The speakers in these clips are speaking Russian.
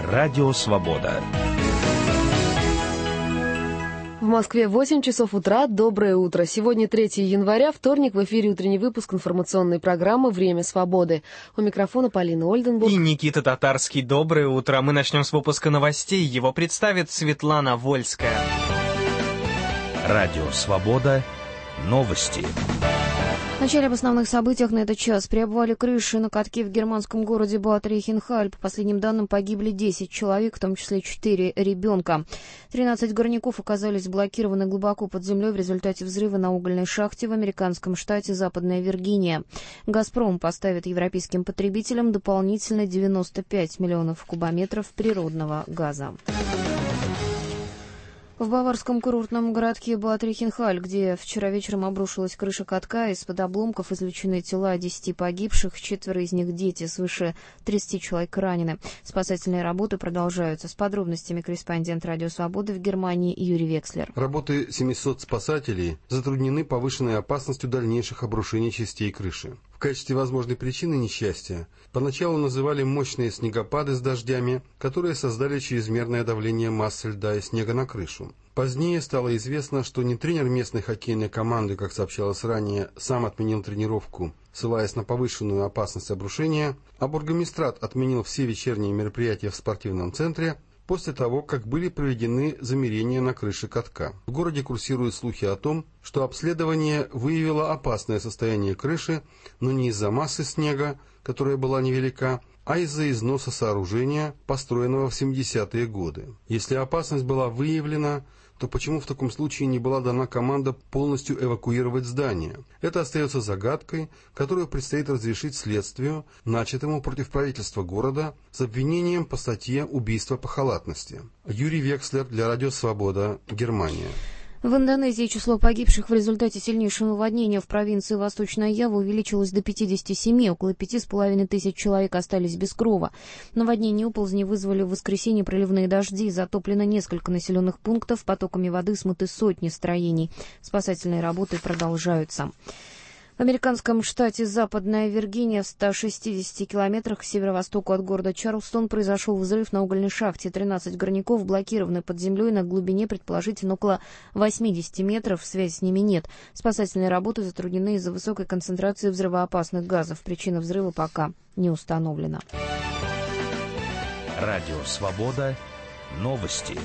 Радио Свобода. В Москве 8 часов утра. Доброе утро. Сегодня 3 января, вторник, в эфире утренний выпуск информационной программы «Время свободы». У микрофона Полина Ольденбург. И Никита Татарский. Доброе утро. Мы начнем с выпуска новостей. Его представит Светлана Вольская. Радио Свобода. Новости. Вначале об основных событиях на этот час. Приобвали крыши на катке в германском городе Бад Рейхенхаль. По последним данным, погибли 10 человек, в том числе 4 ребенка. 13 горняков оказались блокированы глубоко под землей в результате взрыва на угольной шахте в американском штате Западная Виргиния. «Газпром» поставит европейским потребителям дополнительно 95 миллионов кубометров природного газа. В баварском курортном городке Бад Рейхенхаль, где вчера вечером обрушилась крыша катка, из-под обломков извлечены тела 10 погибших, 4 из них дети, свыше 30 человек ранены. Спасательные работы продолжаются. С подробностями корреспондент «Радио Свободы» в Германии Юрий Векслер. Работы 700 спасателей затруднены повышенной опасностью дальнейших обрушений частей крыши. В качестве возможной причины несчастья поначалу называли мощные снегопады с дождями, которые создали чрезмерное давление массы льда и снега на крышу. Позднее стало известно, что не тренер местной хоккейной команды, как сообщалось ранее, сам отменил тренировку, ссылаясь на повышенную опасность обрушения, а бургомистрат отменил все вечерние мероприятия в спортивном центре после того, как были проведены замерения на крыше катка. В городе курсируют слухи о том, что обследование выявило опасное состояние крыши, но не из-за массы снега, которая была невелика, а из-за износа сооружения, построенного в 70-е годы. Если опасность была выявлена, то почему в таком случае не была дана команда полностью эвакуировать здание? Это остается загадкой, которую предстоит разрешить следствию, начатому против правительства города с обвинением по статье «Убийство по халатности». Юрий Векслер для Радио Свобода, Германия. В Индонезии число погибших в результате сильнейшего наводнения в провинции Восточная Ява увеличилось до 57, около 5,5 тысяч человек остались без крова. Наводнение и оползни вызвали в воскресенье проливные дожди, затоплено несколько населенных пунктов, потоками воды смыты сотни строений. Спасательные работы продолжаются. В американском штате Западная Виргиния в 160 километрах к северо-востоку от города Чарльстон произошел взрыв на угольной шахте. 13 горняков блокированы под землей на глубине, предположительно, около 80 метров. Связи с ними нет. Спасательные работы затруднены из-за высокой концентрации взрывоопасных газов. Причина взрыва пока не установлена. Радио Свобода. Новости.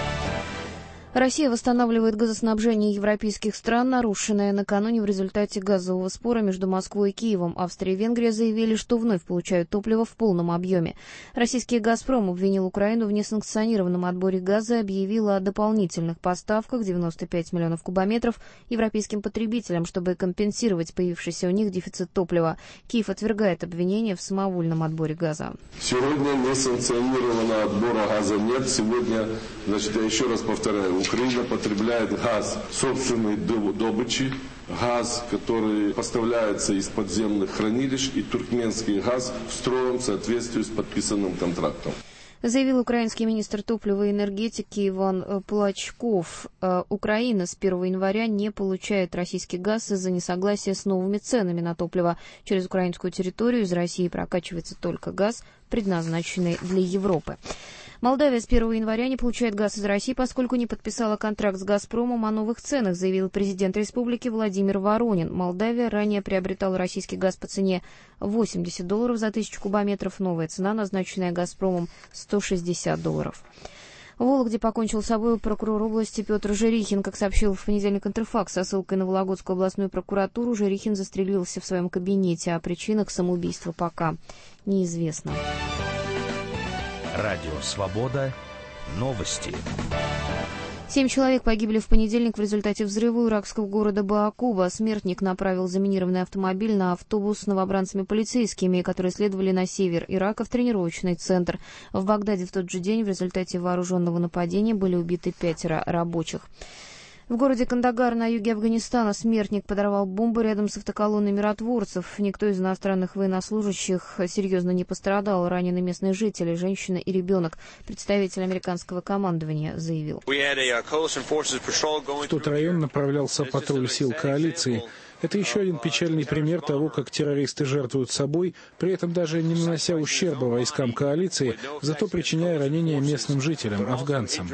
Россия восстанавливает газоснабжение европейских стран, нарушенное накануне в результате газового спора между Москвой и Киевом. Австрия и Венгрия заявили, что вновь получают топливо в полном объеме. Российский «Газпром» обвинил Украину в несанкционированном отборе газа и объявил о дополнительных поставках 95 миллионов кубометров европейским потребителям, чтобы компенсировать появившийся у них дефицит топлива. Киев отвергает обвинения в самовольном отборе газа. Сегодня несанкционированного отбора газа нет. Сегодня, я еще раз повторяю, Украина потребляет газ собственной добычи, газ, который поставляется из подземных хранилищ, и туркменский газ в строгом соответствии с подписанным контрактом. Заявил украинский министр топлива и энергетики Иван Плачков. Украина с 1 января не получает российский газ из-за несогласия с новыми ценами на топливо. Через украинскую территорию из России прокачивается только газ, предназначенный для Европы. Молдавия с 1 января не получает газ из России, поскольку не подписала контракт с «Газпромом» о новых ценах, заявил президент республики Владимир Воронин. Молдавия ранее приобретала российский газ по цене $80 за 1000 кубометров. Новая цена, назначенная «Газпромом», $160. В Вологде покончил с собой прокурор области Петр Жерихин. Как сообщил в понедельник Интерфакс со ссылкой на Вологодскую областную прокуратуру, Жерихин застрелился в своем кабинете. О причинах самоубийства пока неизвестно. Радио Свобода. Новости. 7 человек погибли в понедельник в результате взрыва иракского города Баакуба. Смертник направил заминированный автомобиль на автобус с новобранцами-полицейскими, которые следовали на север Ирака в тренировочный центр. В Багдаде в тот же день в результате вооруженного нападения были убиты 5 рабочих. В городе Кандагар на юге Афганистана смертник подорвал бомбу рядом с автоколонной миротворцев. Никто из иностранных военнослужащих серьезно не пострадал. Ранены местные жители, женщина и ребенок. Представитель американского командования заявил. В тот район направлялся патруль сил коалиции. Это еще один печальный пример того, как террористы жертвуют собой, при этом даже не нанося ущерба войскам коалиции, зато причиняя ранения местным жителям, афганцам.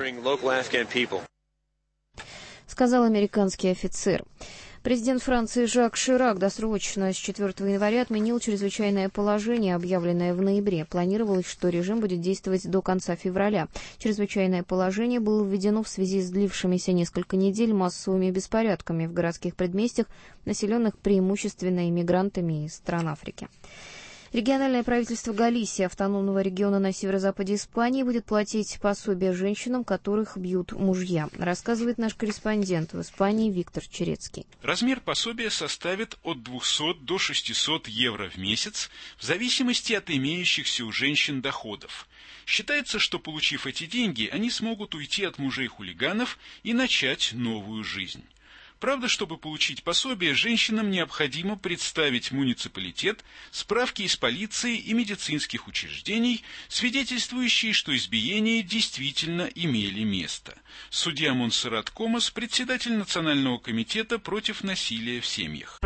Сказал американский офицер. Президент Франции Жак Ширак досрочно с 4 января отменил чрезвычайное положение, объявленное в ноябре. Планировалось, что режим будет действовать до конца февраля. Чрезвычайное положение было введено в связи с длившимися несколько недель массовыми беспорядками в городских предместьях, населенных преимущественно иммигрантами из стран Африки. Региональное правительство Галисии, автономного региона на северо-западе Испании, будет платить пособие женщинам, которых бьют мужья, рассказывает наш корреспондент в Испании Виктор Черецкий. Размер пособия составит от 200 до 600 евро в месяц, в зависимости от имеющихся у женщин доходов. Считается, что, получив эти деньги, они смогут уйти от мужей-хулиганов и начать новую жизнь. Правда, чтобы получить пособие, женщинам необходимо представить в муниципалитет справки из полиции и медицинских учреждений, свидетельствующие, что избиения действительно имели место. Судья Монсеррат Комас, председатель Национального комитета против насилия в семьях.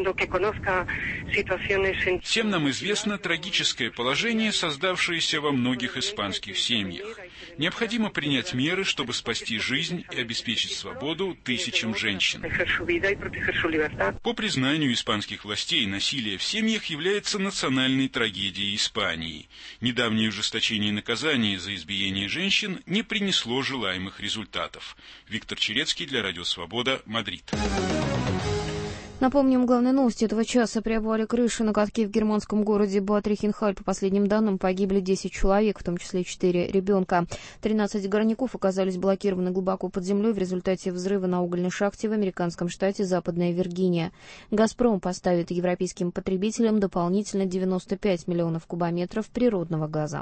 Всем нам известно трагическое положение, создавшееся во многих испанских семьях. Необходимо принять меры, чтобы спасти жизнь и обеспечить свободу тысячам женщин. По признанию испанских властей, насилие в семьях является национальной трагедией Испании. Недавнее ужесточение наказания за избиение женщин не принесло желаемых результатов. Виктор Черецкий для Радио Свобода, Мадрид. Напомним, главные новости этого часа. При обвале крыши на катке в германском городе Бад-Рихенхаль, по последним данным, погибли 10 человек, в том числе 4 ребенка. 13 горняков оказались блокированы глубоко под землей в результате взрыва на угольной шахте в американском штате Западная Виргиния. «Газпром» поставит европейским потребителям дополнительно 95 миллионов кубометров природного газа.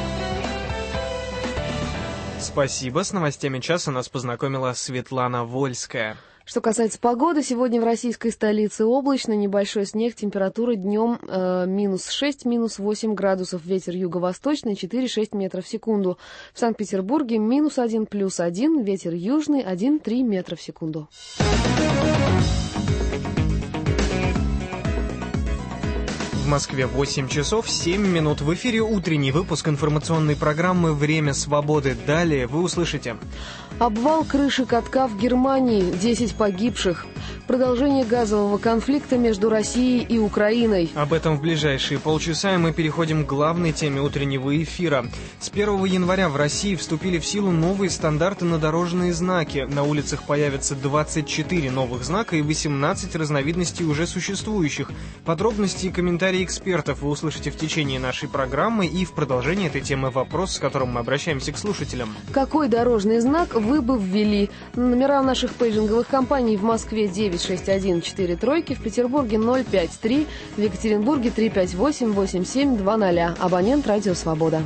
Спасибо. С новостями часа нас познакомила Светлана Вольская. Что касается погоды, сегодня в российской столице облачно, небольшой снег, температура днем минус 6, минус 8 градусов, ветер юго-восточный 4-6 метров в секунду. В Санкт-Петербурге минус 1, плюс 1, ветер южный 1-3 метра в секунду. В Москве 8 часов 7 минут. В эфире утренний выпуск информационной программы «Время свободы». Далее вы услышите: обвал крыши катка в Германии, 10 погибших. Продолжение газового конфликта между Россией и Украиной. Об этом в ближайшие полчаса, и мы переходим к главной теме утреннего эфира. С 1 января в России вступили в силу новые стандарты на дорожные знаки. На улицах появятся 24 новых знака и 18 разновидностей уже существующих. Подробности и комментарии экспертов вы услышите в течение нашей программы, и в продолжении этой темы вопрос, с которым мы обращаемся к слушателям. Какой дорожный знак вы бы ввели? Номера наших пейджинговых компаний: в Москве 96143, в Петербурге 053, в Екатеринбурге 358-8720. Абонент «Радио Свобода».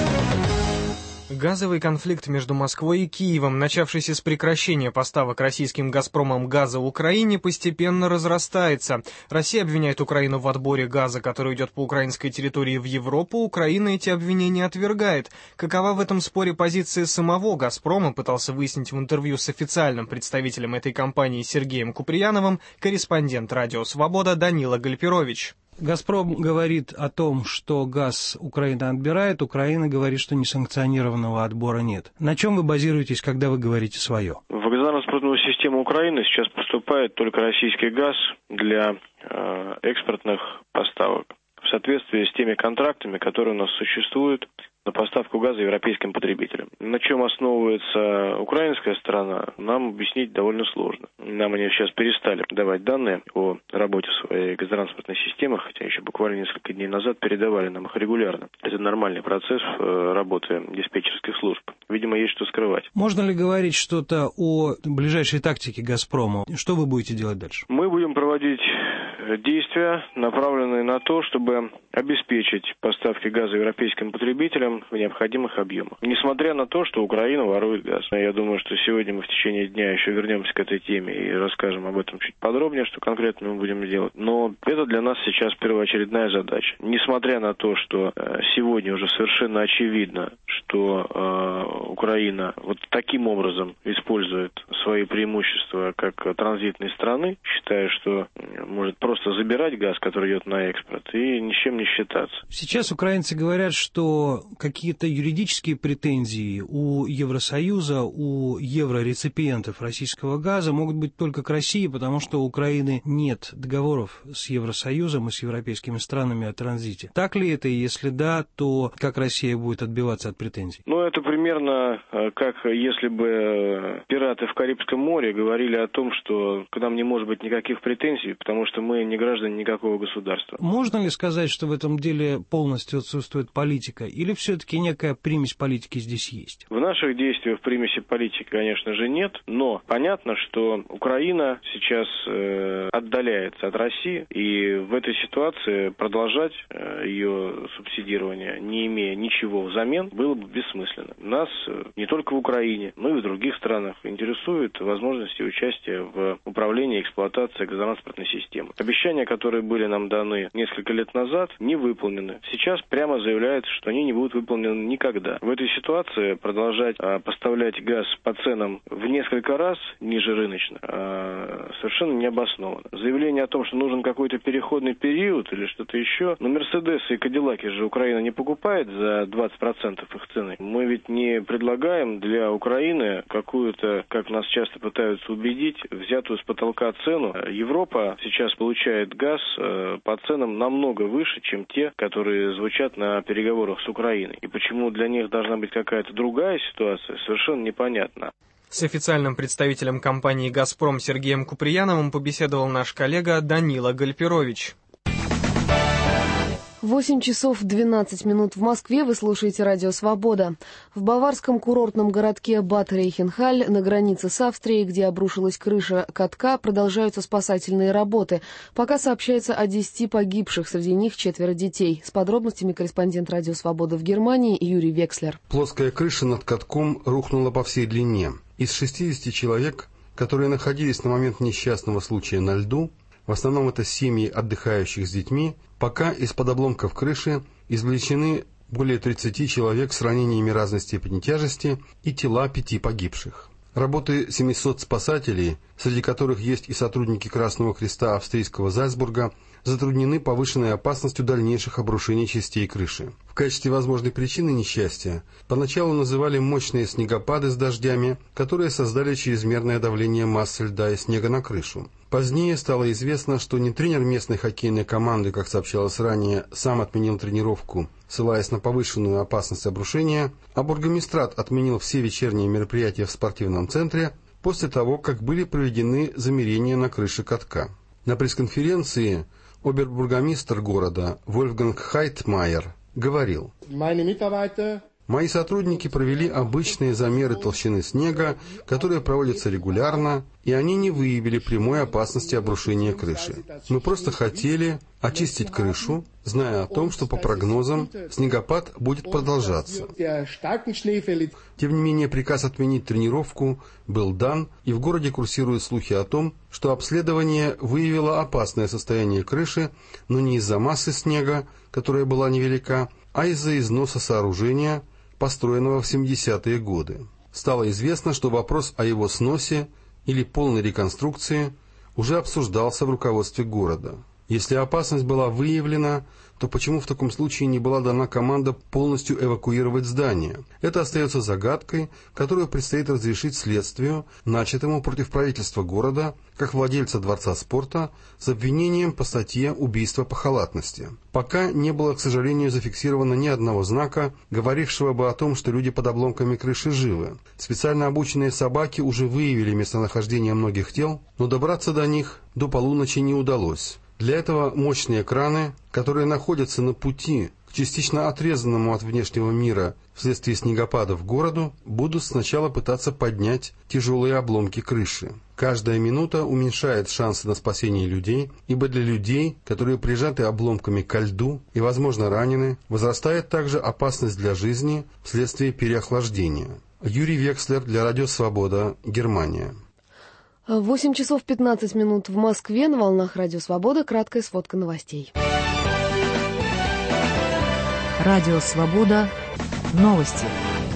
Газовый конфликт между Москвой и Киевом, начавшийся с прекращения поставок российским «Газпромом» газа Украине, постепенно разрастается. Россия обвиняет Украину в отборе газа, который идет по украинской территории в Европу. Украина эти обвинения отвергает. Какова в этом споре позиция самого «Газпрома», пытался выяснить в интервью с официальным представителем этой компании Сергеем Куприяновым корреспондент «Радио Свобода» Данила Гальперович. «Газпром» говорит о том, что газ Украина отбирает, Украина говорит, что несанкционированного отбора нет. На чем вы базируетесь, когда вы говорите свое? В газотранспортную систему Украины сейчас поступает только российский газ для экспортных поставок в соответствии с теми контрактами, которые у нас существуют на поставку газа европейским потребителям. На чем основывается украинская сторона, нам объяснить довольно сложно. Нам они сейчас перестали давать данные о работе своей газотранспортной системы, хотя еще буквально несколько дней назад передавали нам их регулярно. Это нормальный процесс работы диспетчерских служб. Видимо, есть что скрывать. Можно ли говорить что-то о ближайшей тактике «Газпрома»? Что вы будете делать дальше? Мы будем проводить действия, направленные на то, чтобы обеспечить поставки газа европейским потребителям в необходимых объемах. Несмотря на то, что Украина ворует газ. Я думаю, что сегодня мы в течение дня еще вернемся к этой теме и расскажем об этом чуть подробнее, что конкретно мы будем делать. Но это для нас сейчас первоочередная задача. Несмотря на то, что сегодня уже совершенно очевидно, что Украина вот таким образом использует свои преимущества как транзитной страны, считая, что может просто забирать газ, который идет на экспорт, и ни с чем не считаться. Сейчас украинцы говорят, что какие-то юридические претензии у Евросоюза, у еврореципиентов российского газа могут быть только к России, потому что у Украины нет договоров с Евросоюзом и с европейскими странами о транзите. Так ли это? И если да, то как Россия будет отбиваться от претензий? Ну, это примерно как если бы пираты в Карибском море говорили о том, что к нам не может быть никаких претензий, потому что мы не граждане никакого государства. Можно ли сказать, что в этом деле полностью отсутствует политика, или все-таки некая примесь политики здесь есть? В наших действиях примеси политики, конечно же, нет, но понятно, что Украина сейчас отдаляется от России, и в этой ситуации продолжать ее субсидирование, не имея ничего взамен, было бы бессмысленно. Нас не только в Украине, но и в других странах интересуют возможности участия в управлении и эксплуатации газотранспортной системы. Обещания, которые были нам даны несколько лет назад, не выполнены. Сейчас прямо заявляется, что они не будут выполнены никогда. В этой ситуации продолжать поставлять газ по ценам в несколько раз ниже рыночных совершенно необоснованно. Заявление о том, что нужен какой-то переходный период или что-то еще, но Мерседесы и Кадиллаки же Украина не покупает за 20% их цены. Мы ведь не предлагаем для Украины какую-то, как нас часто пытаются убедить, взятую с потолка цену. Европа сейчас получает газ по ценам намного выше, чем те, которые звучат на переговорах с Украиной. И почему для них должна быть какая-то другая ситуация, совершенно непонятно. С официальным представителем компании «Газпром» Сергеем Куприяновым побеседовал наш коллега Данила Гальперович. 8 часов 12 минут в Москве. Вы слушаете радио «Свобода». В баварском курортном городке Бад Рейхенхаль на границе с Австрией, где обрушилась крыша катка, продолжаются спасательные работы. Пока сообщается о 10 погибших, среди них 4 детей. С подробностями корреспондент радио «Свобода» в Германии Юрий Векслер. Плоская крыша над катком рухнула по всей длине. Из 60 человек, которые находились на момент несчастного случая на льду, в основном это семьи отдыхающих с детьми, пока из-под обломков крыши извлечены более 30 человек с ранениями разной степени тяжести и тела 5 погибших. Работы 700 спасателей, среди которых есть и сотрудники Красного Креста австрийского Зальцбурга, затруднены повышенной опасностью дальнейших обрушений частей крыши. В качестве возможной причины несчастья поначалу называли мощные снегопады с дождями, которые создали чрезмерное давление массы льда и снега на крышу. Позднее стало известно, что не тренер местной хоккейной команды, как сообщалось ранее, сам отменил тренировку, ссылаясь на повышенную опасность обрушения, а бургомистрат отменил все вечерние мероприятия в спортивном центре после того, как были проведены замерения на крыше катка. На пресс-конференции обербургомистр города Вольфганг Хайтмайер говорил: «Мои сотрудники провели обычные замеры толщины снега, которые проводятся регулярно, и они не выявили прямой опасности обрушения крыши. Мы просто хотели очистить крышу, зная о том, что по прогнозам снегопад будет продолжаться». Тем не менее, приказ отменить тренировку был дан, и в городе курсируют слухи о том, что обследование выявило опасное состояние крыши, но не из-за массы снега, которая была невелика, а из-за износа сооружения, построенного в 70-е годы. Стало известно, что вопрос о его сносе или полной реконструкции уже обсуждался в руководстве города. Если опасность была выявлена, то почему в таком случае не была дана команда полностью эвакуировать здание? Это остается загадкой, которую предстоит разрешить следствию, начатому против правительства города, как владельца Дворца спорта, с обвинением по статье «Убийство по халатности». Пока не было, к сожалению, зафиксировано ни одного знака, говорившего бы о том, что люди под обломками крыши живы. Специально обученные собаки уже выявили местонахождение многих тел, но добраться до них до полуночи не удалось. Для этого мощные краны, которые находятся на пути к частично отрезанному от внешнего мира вследствие снегопадов городу, будут сначала пытаться поднять тяжелые обломки крыши. Каждая минута уменьшает шансы на спасение людей, ибо для людей, которые прижаты обломками ко льду и, возможно, ранены, возрастает также опасность для жизни вследствие переохлаждения. Юрий Векслер для Радио Свобода, Германия. 8 часов 15 минут в Москве. На волнах Радио Свобода. Краткая сводка новостей. Радио Свобода. Новости.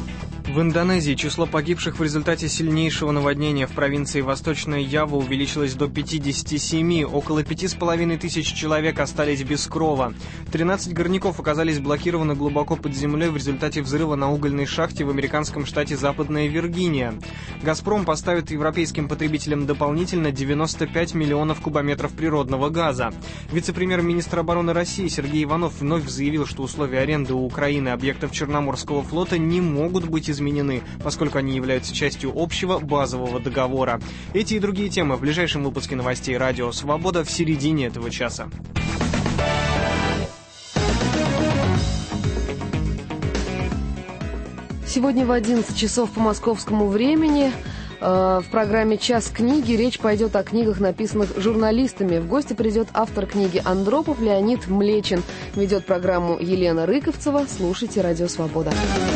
В Индонезии число погибших в результате сильнейшего наводнения в провинции Восточная Ява увеличилось до 57. Около 5500 человек остались без крова. 13 горняков оказались блокированы глубоко под землей в результате взрыва на угольной шахте в американском штате Западная Виргиния. «Газпром» поставит европейским потребителям дополнительно 95 миллионов кубометров природного газа. Вице-премьер-министр обороны России Сергей Иванов вновь заявил, что условия аренды у Украины объектов Черноморского флота не могут быть изменены, поскольку они являются частью общего базового договора. Эти и другие темы в ближайшем выпуске новостей «Радио Свобода» в середине этого часа. Сегодня в 11 часов по московскому времени в программе «Час книги» речь пойдет о книгах, написанных журналистами. В гости придет автор книги «Андропов» Леонид Млечин. Ведет программу Елена Рыковцева. Слушайте «Радио Свобода».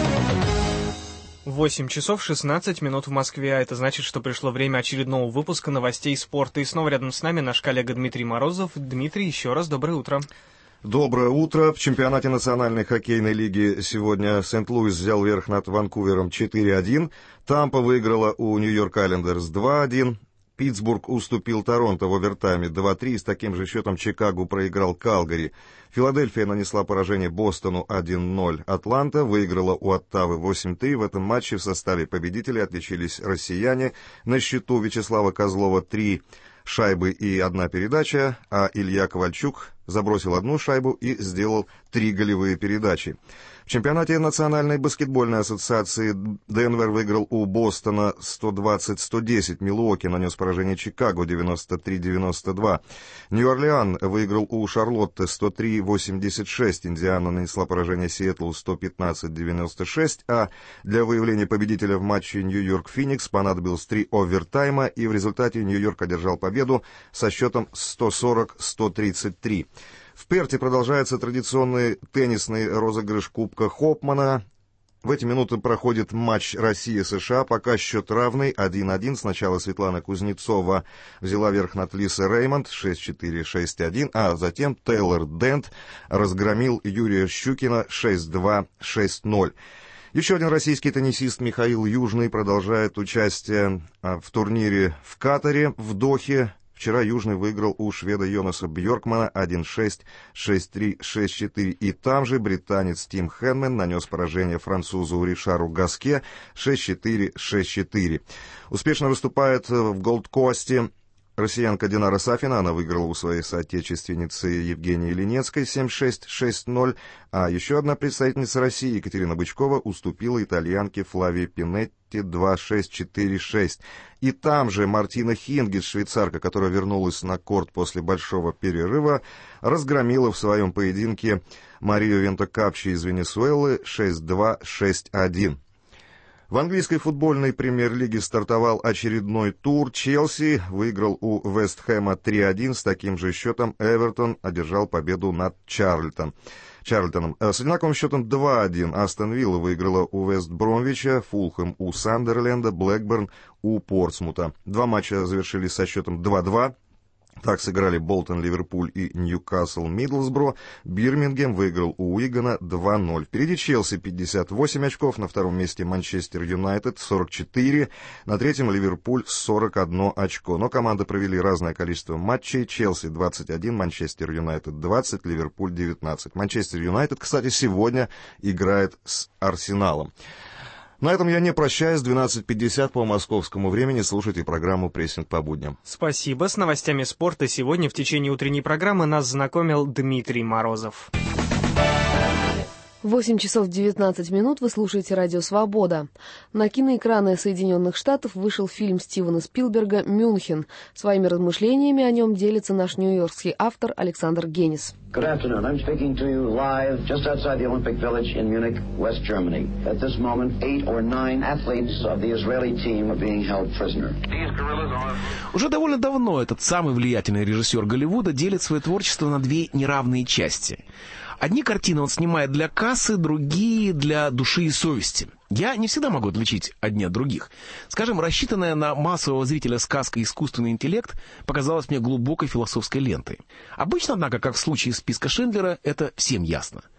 8 часов 16 минут в Москве, а это значит, что пришло время очередного выпуска новостей спорта. И снова рядом с нами наш коллега Дмитрий Морозов. Дмитрий, еще раз доброе утро. Доброе утро. В чемпионате Национальной хоккейной лиги сегодня Сент-Луис взял верх над Ванкувером 4-1. Тампа выиграла у Нью-Йорк Айлендерс 2-1. Питтсбург уступил Торонто в овертайме 2-3. С таким же счетом Чикаго проиграл Калгари. Филадельфия нанесла поражение Бостону 1-0. Атланта выиграла у Оттавы 8-3. В этом матче в составе победителей отличились россияне. На счету Вячеслава Козлова 3 шайбы и 1 передача, а Илья Ковальчук забросил 1 шайбу и сделал 3 голевые передачи. В чемпионате Национальной баскетбольной ассоциации Денвер выиграл у Бостона 120-110. Милуоки нанес поражение Чикаго 93-92. Нью-Орлеан выиграл у Шарлотты 103-86. Индиана нанесла поражение Сиэтлу 115-96. А для выявления победителя в матче Нью-Йорк-Феникс понадобилось 3 овертайма, и в результате Нью-Йорк одержал победу со счетом 140-133. В Перте продолжается традиционный теннисный розыгрыш Кубка Хопмана. В эти минуты проходит матч Россия-США, пока счет равный 1-1. Сначала Светлана Кузнецова взяла верх над Лисой Реймонд 6-4, 6-1, а затем Тейлор Дент разгромил Юрия Щукина 6-2, 6-0. Еще один российский теннисист Михаил Южный продолжает участие в турнире в Катаре, в Дохе. Вчера Южный выиграл у шведа Йонаса Бьоркмана 1-6, 6-3, 6-4. И там же британец Тим Хенмен нанес поражение французу Ришару Гаске 6-4, 6-4. Успешно выступает в Голд-Косте россиянка Динара Сафина. Она выиграла у своей соотечественницы Евгении Ленецкой 7-6, 6-0. А еще одна представительница России, Екатерина Бычкова, уступила итальянке Флавии Пинетти 2-6, 4-6. И там же Мартина Хингис, швейцарка, которая вернулась на корт после большого перерыва, разгромила в своем поединке Марию Вентокапчи из Венесуэлы 6-2, 6-1. В английской футбольной премьер-лиге стартовал очередной тур. Челси выиграл у Вест-Хэма 3-1. С таким же счетом Эвертон одержал победу над Чарльтоном. С одинаковым счетом 2-1 Астон Вилла выиграла у Вест-Бромвича, Фулхэм у Сандерленда, Блэкберн у Портсмута. 2 матча завершились со счетом 2-2. Так сыграли Болтон, Ливерпуль и Ньюкасл, Мидлсбро. Бирмингем выиграл у Уигана 2-0. Впереди Челси 58 очков, на втором месте Манчестер Юнайтед 44, на третьем Ливерпуль 41 очко. Но команды провели разное количество матчей. Челси 21, Манчестер Юнайтед 20, Ливерпуль 19. Манчестер Юнайтед, кстати, сегодня играет с Арсеналом. На этом я не прощаюсь. 12:50 по московскому времени. Слушайте программу «Прессинг по будням». Спасибо. С новостями спорта сегодня в течение утренней программы нас знакомил Дмитрий Морозов. 8 часов 19 минут. Вы слушаете «Радио Свобода». На киноэкраны Соединенных Штатов вышел фильм Стивена Спилберга «Мюнхен». Своими размышлениями о нем делится наш нью-йоркский автор Александр Генис. Good afternoon. I'm speaking to you live just outside the Olympic Village in Munich, West Germany. At this moment, 8 or 9 athletes of the Israeli team are being held prisoner. Уже довольно давно этот самый влиятельный режиссер Голливуда делит свое творчество на 2 неравные части. Одни картины он снимает для кассы, другие для души и совести. Я не всегда могу отличить одни от других. Скажем, рассчитанная на массового зрителя сказка «Искусственный интеллект» показалась мне глубокой философской лентой. Обычно, однако, как в случае списка Шиндлера, это всем ясно.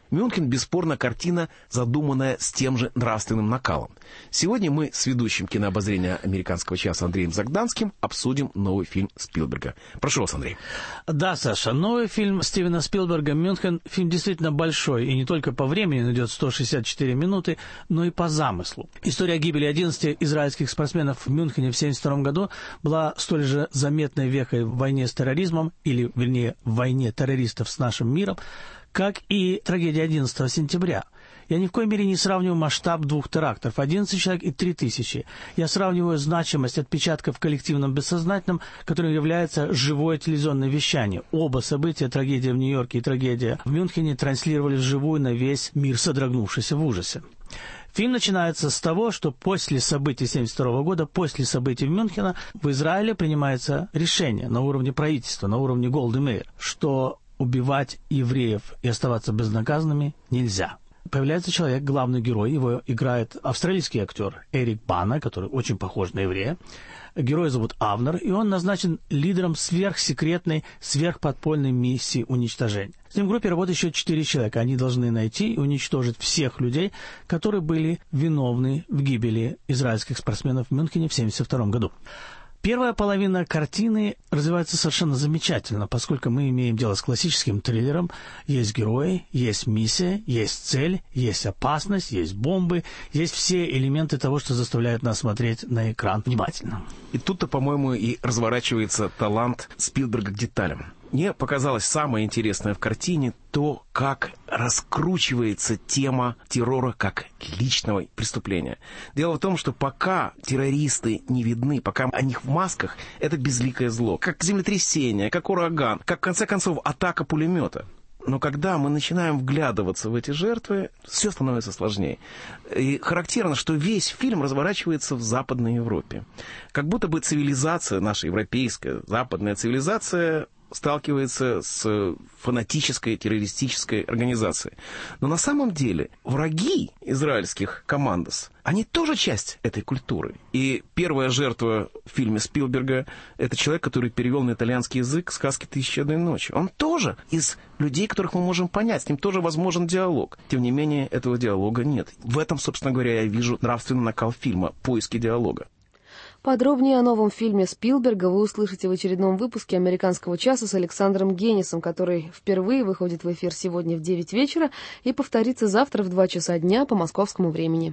Мюнхен, бесспорно, картина, задуманная с тем же нравственным накалом. Сегодня мы с ведущим кинообозрения «Американского часа» Андреем Загданским обсудим новый фильм Спилберга. Прошу вас, Андрей. Да, Саша, новый фильм Стивена Спилберга «Мюнхен». Фильм действительно большой, и не только по времени, он идет 164 минуты, но и по замыслу. История гибели 11 израильских спортсменов в Мюнхене в 1972 году была столь же заметной вехой в войне с терроризмом, или, вернее, в войне террористов с нашим миром, как и трагедия 11 сентября. Я ни в коей мере не сравниваю масштаб двух терактов, 11 человек и 3000. Я сравниваю значимость отпечатков в коллективном бессознательном, которым является живое телевизионное вещание. Оба события, трагедия в Нью-Йорке и трагедия в Мюнхене, транслировали вживую на весь мир, содрогнувшийся в ужасе. Фильм начинается с того, что после событий 1972 года, после событий в Мюнхене, в Израиле принимается решение на уровне правительства, на уровне Голды Меир, что убивать евреев и оставаться безнаказанными нельзя. Появляется человек, главный герой, его играет австралийский актер Эрик Бана, который очень похож на еврея. Героя зовут Авнер, и он назначен лидером сверхсекретной, сверхподпольной миссии уничтожения. С ним в группе работают еще 4 человека. Они должны найти и уничтожить всех людей, которые были виновны в гибели израильских спортсменов в Мюнхене в 1972 году. Первая половина картины развивается совершенно замечательно, поскольку мы имеем дело с классическим триллером. Есть герои, есть миссия, есть цель, есть опасность, есть бомбы, есть все элементы того, что заставляет нас смотреть на экран внимательно. И тут-то, по-моему, и разворачивается талант Спилберга к деталям. Мне показалось самое интересное в картине то, как раскручивается тема террора как личного преступления. Дело в том, что пока террористы не видны, пока о них в масках, это безликое зло. Как землетрясение, как ураган, как, в конце концов, атака пулемета. Но когда мы начинаем вглядываться в эти жертвы, все становится сложнее. И характерно, что весь фильм разворачивается в Западной Европе. Как будто бы цивилизация, наша европейская, западная цивилизация, сталкивается с фанатической террористической организацией. Но на самом деле враги израильских командос, они тоже часть этой культуры. И первая жертва в фильме Спилберга — это человек, который перевел на итальянский язык сказки «Тысяча и одной ночи». Он тоже из людей, которых мы можем понять, с ним тоже возможен диалог. Тем не менее, этого диалога нет. В этом, собственно говоря, я вижу нравственный накал фильма, поиски диалога. Подробнее о новом фильме Спилберга вы услышите в очередном выпуске «Американского часа» с Александром Генисом, который впервые выходит в эфир сегодня в 9 вечера и повторится завтра в 2 часа дня по московскому времени.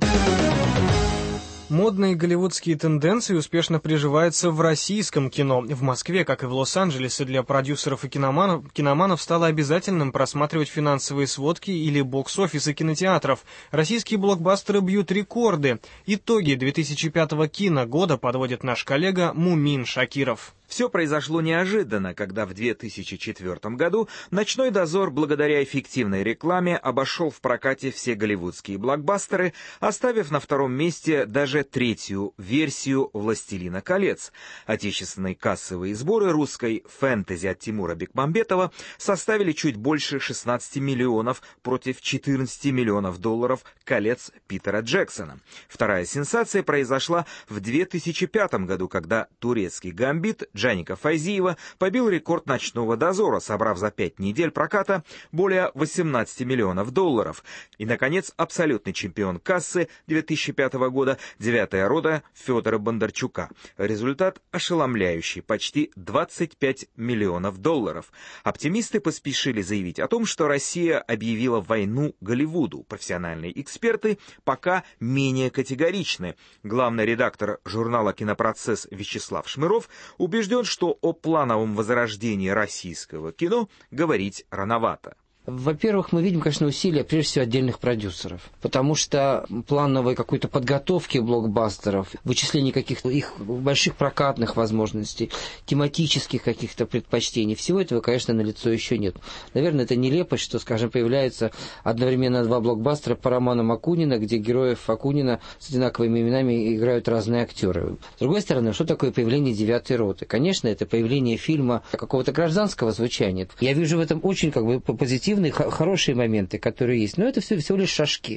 Модные голливудские тенденции успешно приживаются в российском кино. В Москве, как и в Лос-Анджелесе, для продюсеров и киноманов стало обязательным просматривать финансовые сводки или бокс-офисы кинотеатров. Российские блокбастеры бьют рекорды. Итоги 2005 киногода подводит наш коллега Мумин Шакиров. Все произошло неожиданно, когда в 2004 году «Ночной дозор» благодаря эффективной рекламе обошел в прокате все голливудские блокбастеры, оставив на втором месте даже третью версию «Властелина колец». Отечественные кассовые сборы русской фэнтези от Тимура Бекмамбетова составили чуть больше 16 миллионов против 14 миллионов долларов «Колец» Питера Джексона. Вторая сенсация произошла в 2005 году, когда турецкий «Гамбит» Джаника Файзиева побил рекорд «Ночного дозора», собрав за 5 недель проката более 18 миллионов долларов. И, наконец, абсолютный чемпион кассы 2005 года «Девятая рота» Федора Бондарчука. Результат ошеломляющий, почти 25 миллионов долларов. Оптимисты поспешили заявить о том, что Россия объявила войну Голливуду. Профессиональные эксперты пока менее категоричны. Главный редактор журнала «Кинопроцесс» Вячеслав Шмыров убежден, что о плановом возрождении российского кино говорить рановато. Во-первых, мы видим, конечно, усилия, прежде всего, отдельных продюсеров, потому что плановой какой-то подготовки блокбастеров, вычисления каких-то их больших прокатных возможностей, тематических каких-то предпочтений, всего этого, конечно, налицо еще нет. Наверное, это нелепость, что, скажем, появляется одновременно 2 блокбастера по романам Акунина, где героев Акунина с одинаковыми именами играют разные актеры. С другой стороны, что такое появление «Девятой роты»? Конечно, это появление фильма какого-то гражданского звучания. Я вижу в этом очень позитивные, хорошие моменты, которые есть. Но это всего лишь шажки.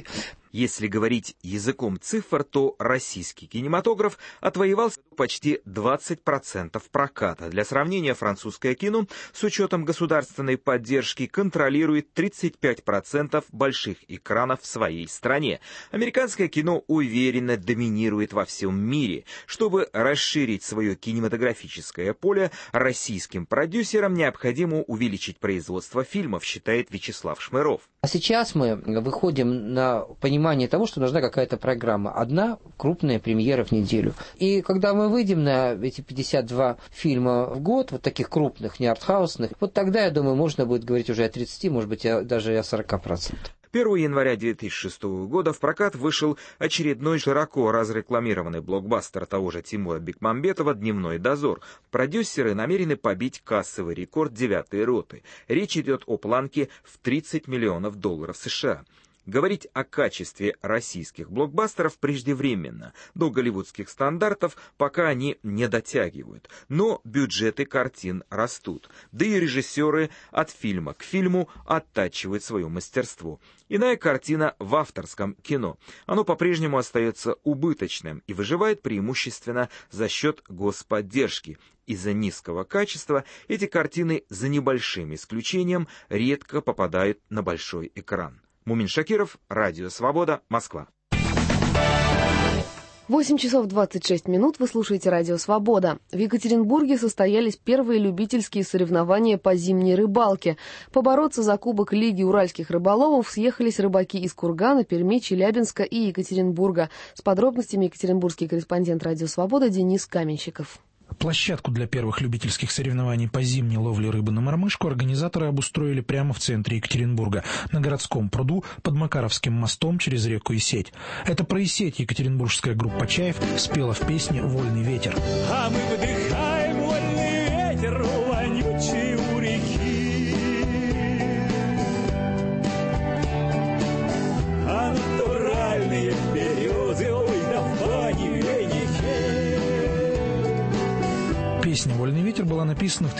Если говорить языком цифр, то российский кинематограф отвоевал почти 20% проката. Для сравнения, французское кино с учетом государственной поддержки контролирует 35% больших экранов в своей стране. Американское кино уверенно доминирует во всем мире. Чтобы расширить свое кинематографическое поле, российским продюсерам необходимо увеличить производство фильмов, считает Вячеслав Шмыров. А сейчас мы выходим на понимание того, что нужна какая-то программа. Одна крупная премьера в неделю. И когда мы выйдем на эти 52 фильма в год, вот таких крупных, не артхаусных, вот тогда, я думаю, можно будет говорить уже о 30, может быть, даже о 40%. 1 января 2006 года в прокат вышел очередной широко разрекламированный блокбастер того же Тимура Бекмамбетова «Дневной дозор». Продюсеры намерены побить кассовый рекорд «Девятой роты». Речь идет о планке в $30 миллионов США. Говорить о качестве российских блокбастеров преждевременно. До голливудских стандартов пока они не дотягивают. Но бюджеты картин растут. Да и режиссеры от фильма к фильму оттачивают свое мастерство. Иная картина в авторском кино. Оно по-прежнему остается убыточным и выживает преимущественно за счет господдержки. Из-за низкого качества эти картины, за небольшим исключением, редко попадают на большой экран. Мумин Шакиров, Радио Свобода, Москва. 8 часов 26 минут, вы слушаете Радио Свобода. В Екатеринбурге состоялись первые любительские соревнования по зимней рыбалке. Побороться за Кубок Лиги уральских рыболовов съехались рыбаки из Кургана, Перми, Челябинска и Екатеринбурга. С подробностями екатеринбургский корреспондент Радио Свобода Денис Каменщиков. Площадку для первых любительских соревнований по зимней ловле рыбы на мормышку организаторы обустроили прямо в центре Екатеринбурга, на городском пруду под Макаровским мостом через реку Исеть. Это про Исеть екатеринбургская группа «Чаев» спела в песне «Вольный ветер». А мы вдыхаем вольный ветер, вонючий у реки. А натуральные березы, ой, да не Песня «Вольный ветер» была написана в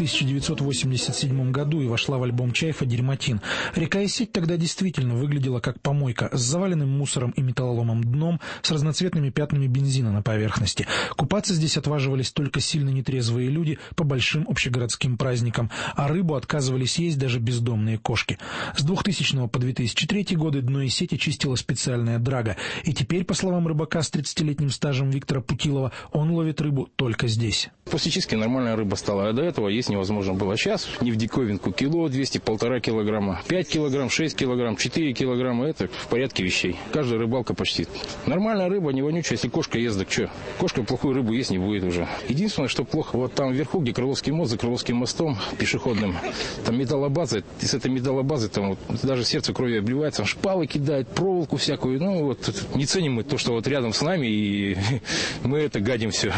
1987 году и вошла в альбом Чаева «Дерьматин». Река Исеть тогда действительно выглядела как помойка с заваленным мусором и металлоломом дном, с разноцветными пятнами бензина на поверхности. Купаться здесь отваживались только сильно нетрезвые люди по большим общегородским праздникам, а рыбу отказывались есть даже бездомные кошки. С 2000 по 2003 годы дно Исети чистила специальная драга, и теперь, по словам рыбака с 30-летним стажем Виктора Путилова, он ловит рыбу только здесь. После чистки нормальная рыба стала, а до этого есть невозможно было. Сейчас не в диковинку кило, 200, 1,5 килограмма, 5 килограмм, 6 килограмм, 4 килограмма, это в порядке вещей. Каждая рыбалка почти. Нормальная рыба, не вонючая, если кошка ест, так что? Кошка плохую рыбу есть не будет уже. Единственное, что плохо, вот там вверху, где Крыловский мост, за Крыловским мостом пешеходным, там металлобаза, и с этой металлобазы там вот, даже сердце кровью обливается, шпалы кидает, проволоку всякую, ну вот не ценим мы то, что вот рядом с нами, и мы это гадим все.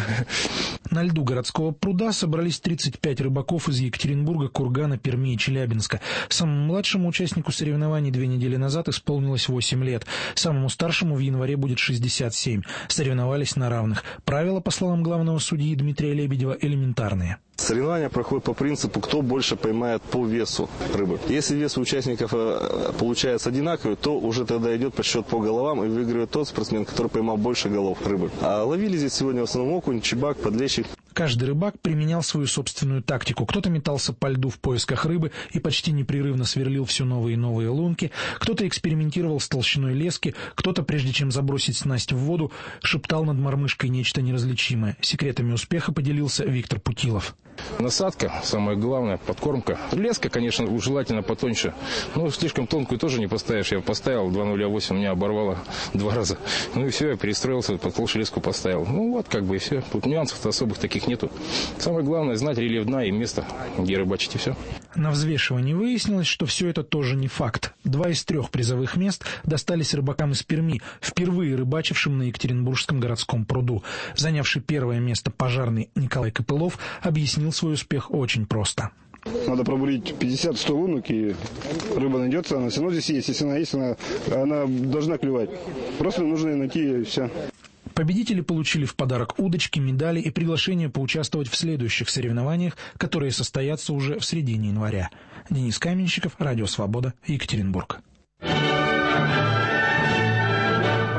На льду городского пруда собрались 35 рыбаков из Екатеринбурга, Кургана, Перми и Челябинска. Самому младшему участнику соревнований 2 недели назад исполнилось 8 лет. Самому старшему в январе будет 67. Соревновались на равных. Правила, по словам главного судьи Дмитрия Лебедева, элементарные. Соревнования проходят по принципу, кто больше поймает по весу рыбы. Если вес у участников получается одинаковый, то уже тогда идет подсчет по головам и выигрывает тот спортсмен, который поймал больше голов рыбы. А ловили здесь сегодня в основном окунь, чебак, подлещик. Каждый рыбак применял свою собственную тактику. Кто-то метался по льду в поисках рыбы и почти непрерывно сверлил все новые и новые лунки, кто-то экспериментировал с толщиной лески, кто-то, прежде чем забросить снасть в воду, шептал над мормышкой нечто неразличимое. Секретами успеха поделился Виктор Путилов. Насадка, самое главное, подкормка. Леска, конечно, желательно потоньше, но слишком тонкую тоже не поставишь. Я поставил 2,08, меня оборвало 2 раза. Ну и все, я перестроился, потолще леску поставил. Ну вот, как бы и все. Тут нюансов-то особых таких нету. Самое главное, знать рельеф дна и место, где рыбачить, и все. На взвешивании выяснилось, что все это тоже не факт. 2 из 3 призовых мест достались рыбакам из Перми, впервые рыбачившим на Екатеринбургском городском пруду. Занявший первое место пожарный Николай Копылов объяснил свой успех очень просто. Надо пробурить 50-100 лунок, и рыба найдется, она все равно здесь есть. Если она есть, она должна клевать. Просто нужно найти ее, и все. Победители получили в подарок удочки, медали и приглашение поучаствовать в следующих соревнованиях, которые состоятся уже в середине января. Денис Каменщиков, Радио Свобода, Екатеринбург.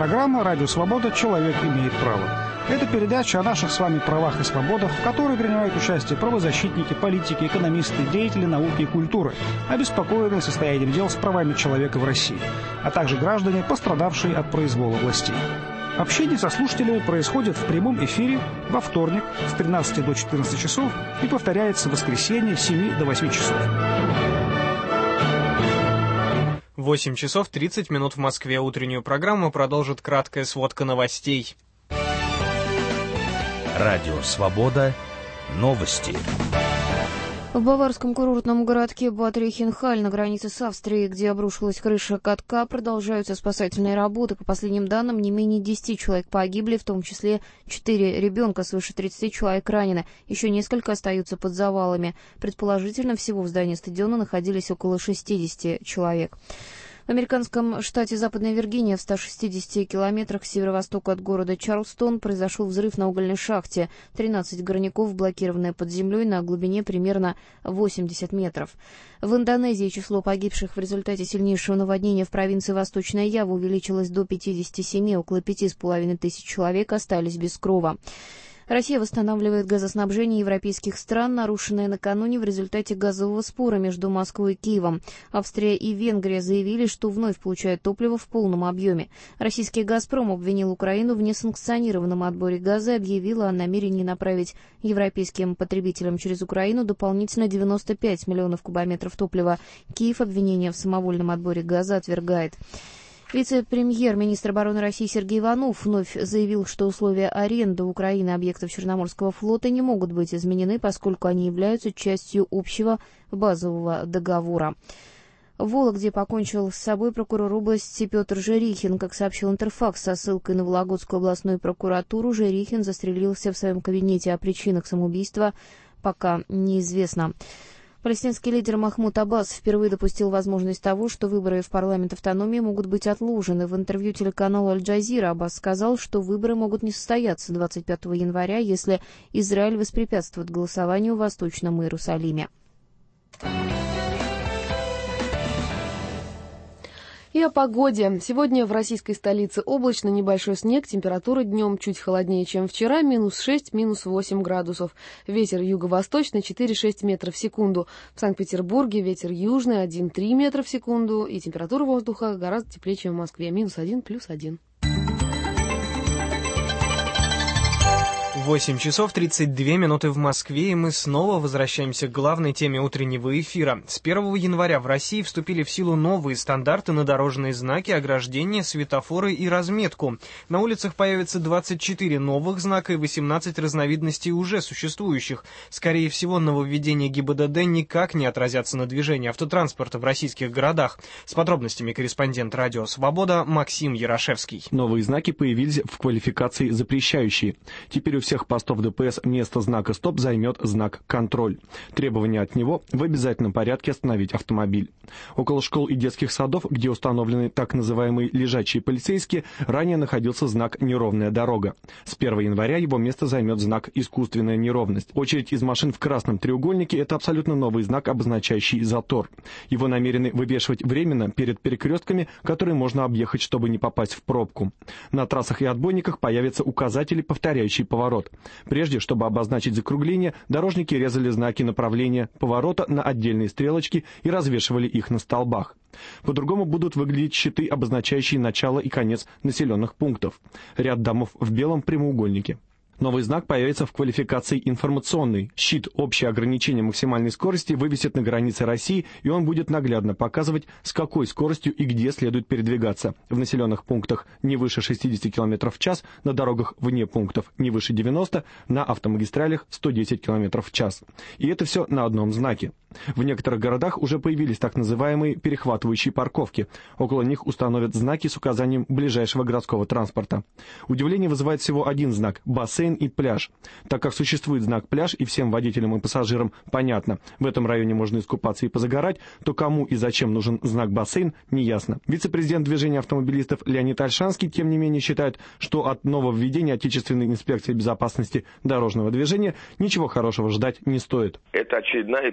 Программа «Радио Свобода. Человек имеет право». Это передача о наших с вами правах и свободах, в которой принимают участие правозащитники, политики, экономисты, деятели науки и культуры, обеспокоенные состоянием дел с правами человека в России, а также граждане, пострадавшие от произвола властей. Общение со слушателями происходит в прямом эфире во вторник с 13 до 14 часов и повторяется в воскресенье с 7 до 8 часов. 8 часов 30 минут в Москве. Утреннюю программу продолжит краткая сводка новостей. Радио «Свобода». Новости. В баварском курортном городке Бад Рейхенхаль на границе с Австрией, где обрушилась крыша катка, продолжаются спасательные работы. По последним данным, не менее 10 человек погибли, в том числе 4 ребенка, свыше 30 человек ранены. Еще несколько остаются под завалами. Предположительно, всего в здании стадиона находились около 60 человек. В американском штате Западная Виргиния в 160 километрах к северо-востоку от города Чарльстон произошел взрыв на угольной шахте. 13 горняков, блокированные под землей на глубине примерно 80 метров. В Индонезии число погибших в результате сильнейшего наводнения в провинции Восточная Ява увеличилось до 57, около 5500 человек остались без крова. Россия восстанавливает газоснабжение европейских стран, нарушенное накануне в результате газового спора между Москвой и Киевом. Австрия и Венгрия заявили, что вновь получают топливо в полном объеме. Российский «Газпром» обвинил Украину в несанкционированном отборе газа и объявил о намерении направить европейским потребителям через Украину дополнительно 95 миллионов кубометров топлива. Киев обвинение в самовольном отборе газа отвергает. Вице-премьер-министр обороны России Сергей Иванов вновь заявил, что условия аренды Украины объектов Черноморского флота не могут быть изменены, поскольку они являются частью общего базового договора. В Вологде покончил с собой прокурор области Петр Жерихин. Как сообщил Интерфакс со ссылкой на Вологодскую областную прокуратуру, Жерихин застрелился в своем кабинете. О причинах самоубийства пока неизвестно. Палестинский лидер Махмуд Аббас впервые допустил возможность того, что выборы в парламент автономии могут быть отложены. В интервью телеканалу «Аль-Джазира» Аббас сказал, что выборы могут не состояться 25 января, если Израиль воспрепятствует голосованию в Восточном Иерусалиме. И о погоде. Сегодня в российской столице облачно, небольшой снег, температура днем чуть холоднее, чем вчера, -6, -8 градусов. Ветер юго-восточный 4-6 метров в секунду. В Санкт-Петербурге ветер южный 1-3 метра в секунду, и температура воздуха гораздо теплее, чем в Москве, -1, +1. 8 часов 32 минуты в Москве, и мы снова возвращаемся к главной теме утреннего эфира. С 1 января в России вступили в силу новые стандарты на дорожные знаки, ограждения, светофоры и разметку. На улицах появится 24 новых знака и 18 разновидностей уже существующих. Скорее всего, нововведения ГИБДД никак не отразятся на движении автотранспорта в российских городах. С подробностями корреспондент «Радио Свобода» Максим Ярошевский. Новые знаки появились в квалификации «запрещающие». Теперь у всех постов ДПС место знака «Стоп» займет знак «Контроль». Требование от него – в обязательном порядке остановить автомобиль. Около школ и детских садов, где установлены так называемые лежачие полицейские, ранее находился знак «Неровная дорога». С 1 января его место займет знак «Искусственная неровность». Очередь из машин в красном треугольнике – это абсолютно новый знак, обозначающий затор. Его намерены вывешивать временно перед перекрестками, которые можно объехать, чтобы не попасть в пробку. На трассах и отбойниках появятся указатели, повторяющие поворот. Прежде, чтобы обозначить закругление, дорожники резали знаки направления поворота на отдельные стрелочки и развешивали их на столбах. По-другому будут выглядеть щиты, обозначающие начало и конец населенных пунктов. Ряд домов в белом прямоугольнике. Новый знак появится в квалификации информационной. Щит «Общее ограничение максимальной скорости» вывесит на границе России, и он будет наглядно показывать, с какой скоростью и где следует передвигаться. В населенных пунктах не выше 60 км в час, на дорогах вне пунктов не выше 90, на автомагистралях 110 км в час. И это все на одном знаке. В некоторых городах уже появились так называемые перехватывающие парковки. Около них установят знаки с указанием ближайшего городского транспорта. Удивление вызывает всего один знак – бассейн и пляж. Так как существует знак «пляж» и всем водителям и пассажирам понятно, в этом районе можно искупаться и позагорать, то кому и зачем нужен знак «бассейн» – неясно. Вице-президент движения автомобилистов Леонид Ольшанский, тем не менее, считает, что от нововведения Отечественной инспекции безопасности дорожного движения ничего хорошего ждать не стоит. Это очередная пиаровская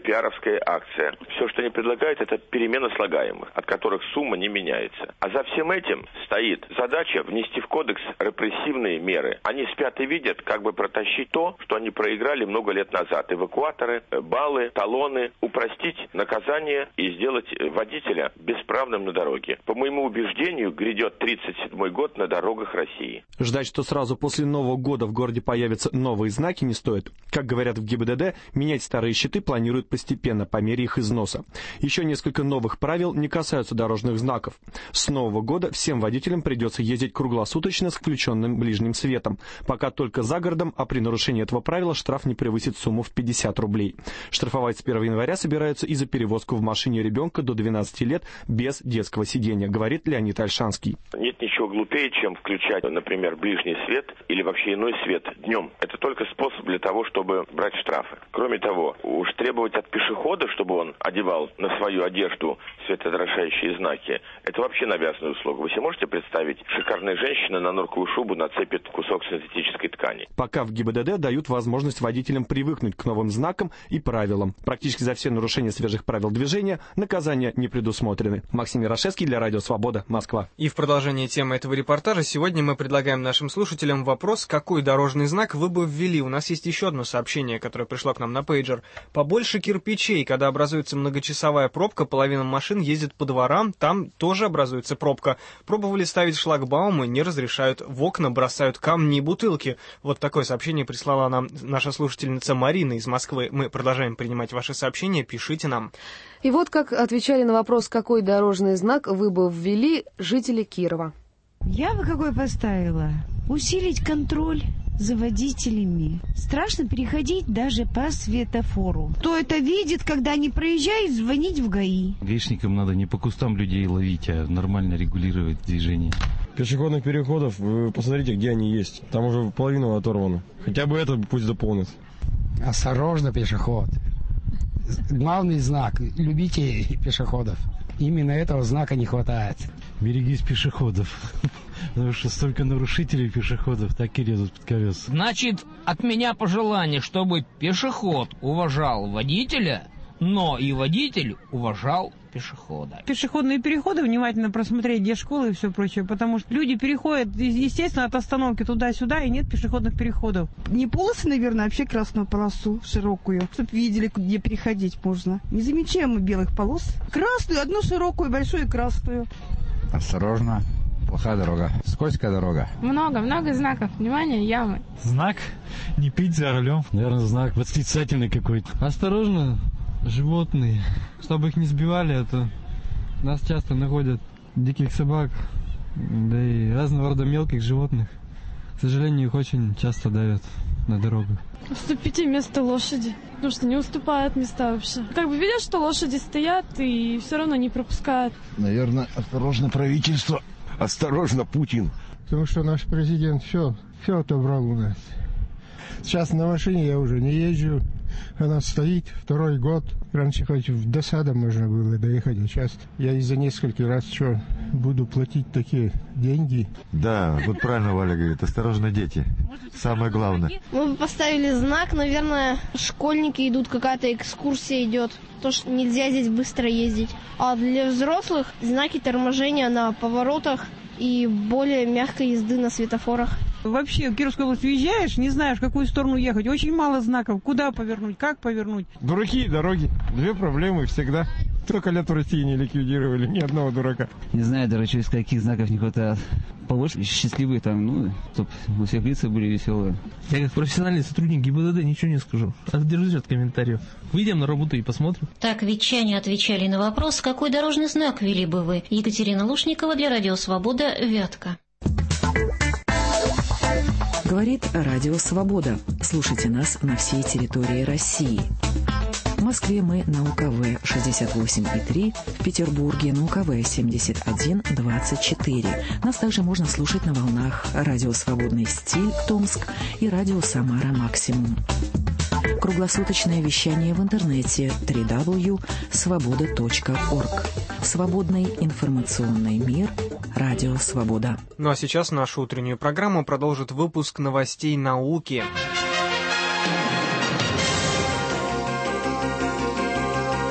антироссийская акция. Все, что они предлагают, это перемена слагаемых, от которых сумма не меняется. А за всем этим стоит задача внести в кодекс репрессивные меры. Они спят и видят, как бы протащить то, что они проиграли много лет назад. Эвакуаторы, баллы, талоны, упростить наказание и сделать водителя бесправным на дороге. По моему убеждению, грядет 37-й год на дорогах России. Ждать, что сразу после Нового года в городе появятся новые знаки, не стоит. Как говорят в ГИБДД, менять старые щиты планируют постепенно, по мере их износа. Еще несколько новых правил не касаются дорожных знаков. С Нового года всем водителям придется ездить круглосуточно с включенным ближним светом. Пока только за городом, а при нарушении этого правила штраф не превысит сумму в 50 рублей. Штрафовать с 1 января собираются и за перевозку в машине ребенка до 12 лет без детского сидения, говорит Леонид Ольшанский. Нет ничего глупее, чем включать, например, ближний свет или вообще иной свет днем. Это только способ для того, чтобы брать штрафы. Кроме того, уж требовать от пешехода, чтобы он одевал на свою одежду светоотражающие знаки, это вообще навязанная услуга. Вы себе можете представить, шикарная женщина на норковую шубу нацепит кусок синтетической ткани? Пока в ГИБДД дают возможность водителям привыкнуть к новым знакам и правилам. Практически за все нарушения свежих правил движения наказания не предусмотрены. Максим Ярошевский для Радио Свобода, Москва. И в продолжении темы этого репортажа сегодня мы предлагаем нашим слушателям вопрос, какой дорожный знак вы бы ввели. У нас есть еще одно сообщение, которое пришло к нам на пейджер. Побольше кирпичей. Когда образуется многочасовая пробка, половина машин ездит по дворам, там тоже образуется пробка. Пробовали ставить шлагбаумы, не разрешают. В окна бросают камни и бутылки. Вот такое сообщение прислала нам наша слушательница Марина из Москвы. Мы продолжаем принимать ваши сообщения, пишите нам. И вот как отвечали на вопрос, какой дорожный знак вы бы ввели, жители Кирова. Я бы какой поставила? Усилить контроль за водителями. Страшно переходить даже по светофору. Кто это видит, когда они проезжают, звонить в ГАИ. Гаишникам надо не по кустам людей ловить, а нормально регулировать движение. Пешеходных переходов, вы посмотрите, где они есть. Там уже половина оторвана. Хотя бы это пусть дополнит. Осторожно, пешеход. Главный знак – любите пешеходов. Именно этого знака не хватает. Берегись пешеходов. Потому что столько нарушителей пешеходов так и лезут под колеса. Значит, от меня пожелание, чтобы пешеход уважал водителя, но и водитель уважал пешехода. Пешеходные переходы внимательно просмотреть, где школы и все прочее, потому что люди переходят, естественно, от остановки туда-сюда, и нет пешеходных переходов. Не полосы, наверное, а вообще красную полосу широкую, чтобы видели, где переходить можно. Не замечаем мы белых полос. Красную, одну широкую, большую и красную. Осторожно. Плохая дорога. Скользкая дорога. Много знаков. Внимание, ямы. Знак не пить за рулем. Наверное, знак восклицательный какой-то. Осторожно, животные. Чтобы их не сбивали, а то нас часто находят диких собак, да и разного рода мелких животных. К сожалению, их очень часто давят на дорогах. Уступите место лошади, потому что не уступают места вообще. Как бы видят, что лошади стоят и все равно не пропускают. Наверное, осторожно правительство. Осторожно, Путин. Потому что наш президент все отобрал у нас. Сейчас на машине я уже не езжу. Она стоит второй год. Раньше хоть до сада можно было доехать, а сейчас я из-за нескольких раз буду платить такие деньги. Да, вот правильно Валя говорит, осторожно, дети. Самое главное. Мы бы поставили знак, наверное, школьники идут, какая-то экскурсия идет. То, что нельзя здесь быстро ездить. А для взрослых знаки торможения на поворотах и более мягкой езды на светофорах. Вообще в Кировскую область уезжаешь, не знаешь, в какую сторону ехать. Очень мало знаков. Куда повернуть, как повернуть. Дураки и дороги. Две проблемы всегда. Столько лет в России не ликвидировали ни одного дурака. Не знаю даже, через каких знаков не хватает. Получше счастливые там, чтобы у всех лица были веселые. Я как профессиональный сотрудник ГИБДД ничего не скажу. Отдержусь от комментариев. Выйдем на работу и посмотрим. Так ветчане отвечали на вопрос, какой дорожный знак ввели бы вы. Екатерина Лушникова для Радио Свобода, Вятка. Говорит Радио Свобода. Слушайте нас на всей территории России. В Москве мы на УКВ 68,3, в Петербурге на УКВ 71,24. Нас также можно слушать на волнах Радио Свободный стиль Томск и Радио Самара Максимум. Круглосуточное вещание в интернете www.svoboda.org. Свободный информационный мир. Радио Свобода. Ну а сейчас нашу утреннюю программу продолжит выпуск новостей науки.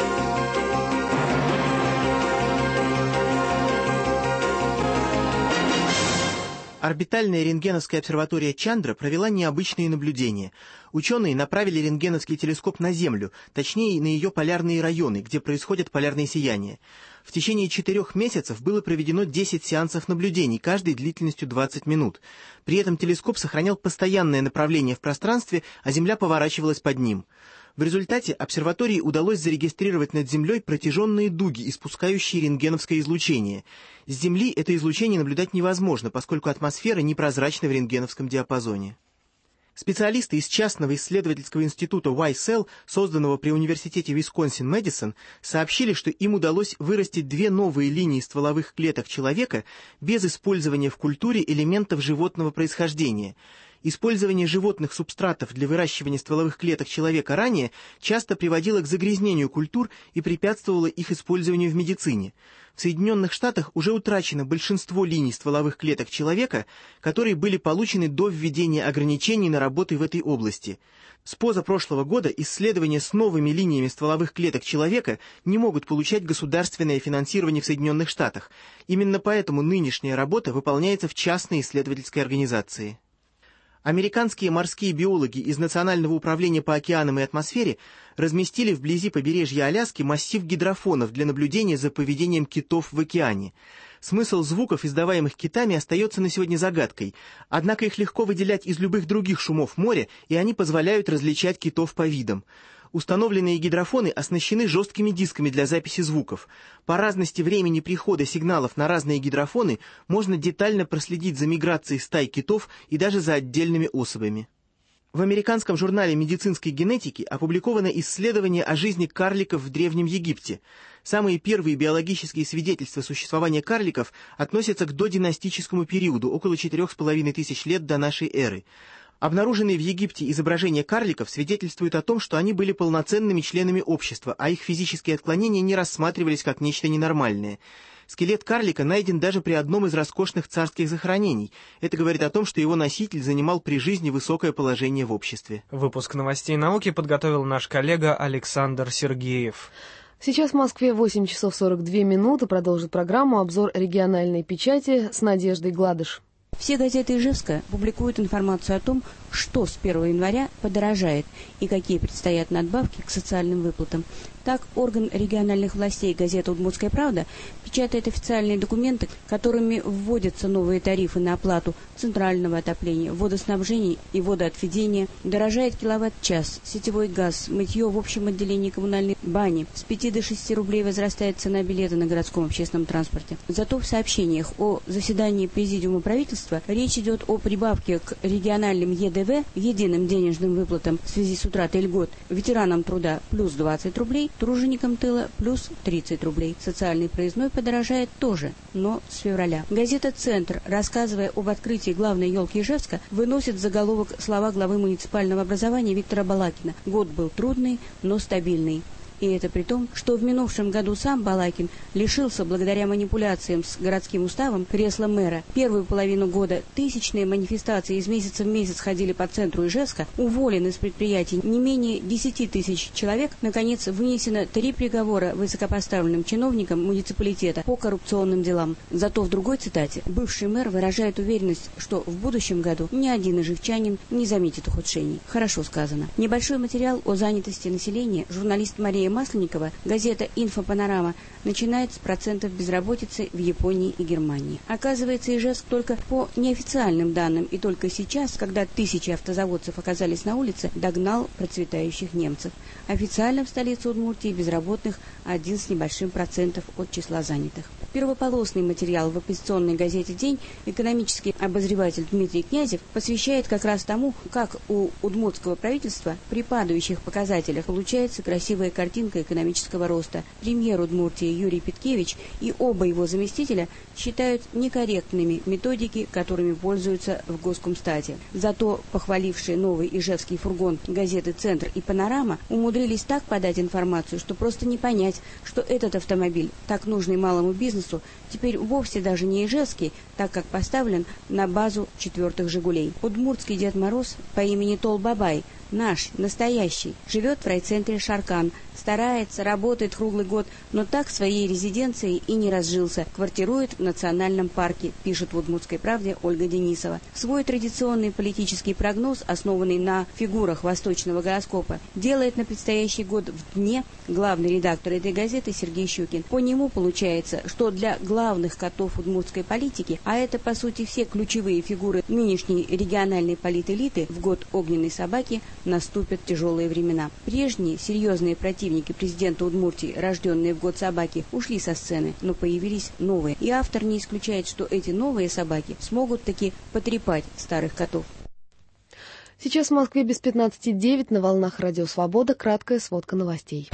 Орбитальная рентгеновская обсерватория Чандра провела необычные наблюдения. Ученые направили рентгеновский телескоп на Землю, точнее на ее полярные районы, где происходят полярные сияния. В течение 4 месяцев было проведено 10 сеансов наблюдений, каждый длительностью 20 минут. При этом телескоп сохранял постоянное направление в пространстве, а Земля поворачивалась под ним. В результате обсерватории удалось зарегистрировать над Землей протяженные дуги, испускающие рентгеновское излучение. С Земли это излучение наблюдать невозможно, поскольку атмосфера непрозрачна в рентгеновском диапазоне. Специалисты из частного исследовательского института YSL, созданного при университете Висконсин-Мэдисон, сообщили, что им удалось вырастить 2 новые линии стволовых клеток человека без использования в культуре элементов животного происхождения. Использование животных субстратов для выращивания стволовых клеток человека ранее часто приводило к загрязнению культур и препятствовало их использованию в медицине. В Соединенных Штатах уже утрачено большинство линий стволовых клеток человека, которые были получены до введения ограничений на работы в этой области. С позапрошлого года исследования с новыми линиями стволовых клеток человека не могут получать государственное финансирование в Соединенных Штатах. Именно поэтому нынешняя работа выполняется в частной исследовательской организации. Американские морские биологи из Национального управления по океанам и атмосфере разместили вблизи побережья Аляски массив гидрофонов для наблюдения за поведением китов в океане. Смысл звуков, издаваемых китами, остается на сегодня загадкой, однако их легко выделять из любых других шумов моря, и они позволяют различать китов по видам. Установленные гидрофоны оснащены жесткими дисками для записи звуков. По разности времени прихода сигналов на разные гидрофоны можно детально проследить за миграцией стай китов и даже за отдельными особями. В американском журнале медицинской генетики опубликовано исследование о жизни карликов в Древнем Египте. Самые первые биологические свидетельства существования карликов относятся к додинастическому периоду, около 4500 лет до нашей эры. Обнаруженные в Египте изображения карликов свидетельствуют о том, что они были полноценными членами общества, а их физические отклонения не рассматривались как нечто ненормальное. Скелет карлика найден даже при одном из роскошных царских захоронений. Это говорит о том, что его носитель занимал при жизни высокое положение в обществе. Выпуск новостей науки подготовил наш коллега Александр Сергеев. Сейчас в Москве 8 часов 42 минуты. Продолжит программу обзор региональной печати с Надеждой Гладыш. Все газеты Ижевска публикуют информацию о том, что с 1 января подорожает и какие предстоят надбавки к социальным выплатам. Так, орган региональных властей газета «Удмуртская правда» печатает официальные документы, которыми вводятся новые тарифы на оплату центрального отопления, водоснабжения и водоотведения. Дорожает киловатт-час, сетевой газ, мытье в общем отделении коммунальной бани. С 5 до 6 рублей возрастает цена билета на городском общественном транспорте. Зато в сообщениях о заседании Президиума правительства речь идет о прибавке к региональным ЕДВ, единым денежным выплатам в связи с утратой льгот, ветеранам труда плюс 20 рублей, труженикам тыла плюс 30 рублей. Социальный проездной подорожает тоже, но с февраля. Газета «Центр», рассказывая об открытии главной елки Ижевска, выносит в заголовок слова главы муниципального образования Виктора Балакина. Год был трудный, но стабильный. И это при том, что в минувшем году сам Балакин лишился, благодаря манипуляциям с городским уставом, кресла мэра. Первую половину года тысячные манифестации из месяца в месяц ходили по центру Ижевска, уволены с предприятий не менее 10 тысяч человек. Наконец, вынесено 3 приговора высокопоставленным чиновникам муниципалитета по коррупционным делам. Зато в другой цитате бывший мэр выражает уверенность, что в будущем году ни один ижевчанин не заметит ухудшений. Хорошо сказано. Небольшой материал о занятости населения журналист Мария Масленникова, газета «Инфопанорама», начинает с процентов безработицы в Японии и Германии. Оказывается, Ижевск только по неофициальным данным и только сейчас, когда тысячи автозаводцев оказались на улице, догнал процветающих немцев. Официально в столице Удмуртии безработных 1 с небольшим процентов от числа занятых. Первополосный материал в оппозиционной газете «День» экономический обозреватель Дмитрий Князев посвящает как раз тому, как у удмуртского правительства при падающих показателях получается красивая картинка экономического роста. Премьер Удмуртии Юрий Петкевич и оба его заместителя считают некорректными методики, которыми пользуются в Госкомстате. Зато похвалившие новый ижевский фургон газеты «Центр» и «Панорама» умудрились так подать информацию, что просто не понять, что этот автомобиль, так нужный малому бизнесу, теперь вовсе даже не ижевский, так как поставлен на базу 4-х «Жигулей». Удмуртский Дед Мороз по имени Тол Бабай наш, настоящий, живет в райцентре Шаркан, старается, работает круглый год, но так в своей резиденции и не разжился, квартирует в национальном парке, пишет в «Удмуртской правде» Ольга Денисова. Свой традиционный политический прогноз, основанный на фигурах восточного гороскопа, делает на предстоящий год в Дне главный редактор этой газеты Сергей Щукин. По нему получается, что для главных котов удмуртской политики, а это по сути все ключевые фигуры нынешней региональной политэлиты, в год огненной собаки наступят тяжелые времена. Прежние серьезные противники президента Удмуртии, рожденные в год собаки, ушли со сцены, но появились новые. И автор не исключает, что эти новые собаки смогут таки потрепать старых котов. Сейчас в Москве без 15:09 на волнах Радио Свобода. Краткая сводка новостей.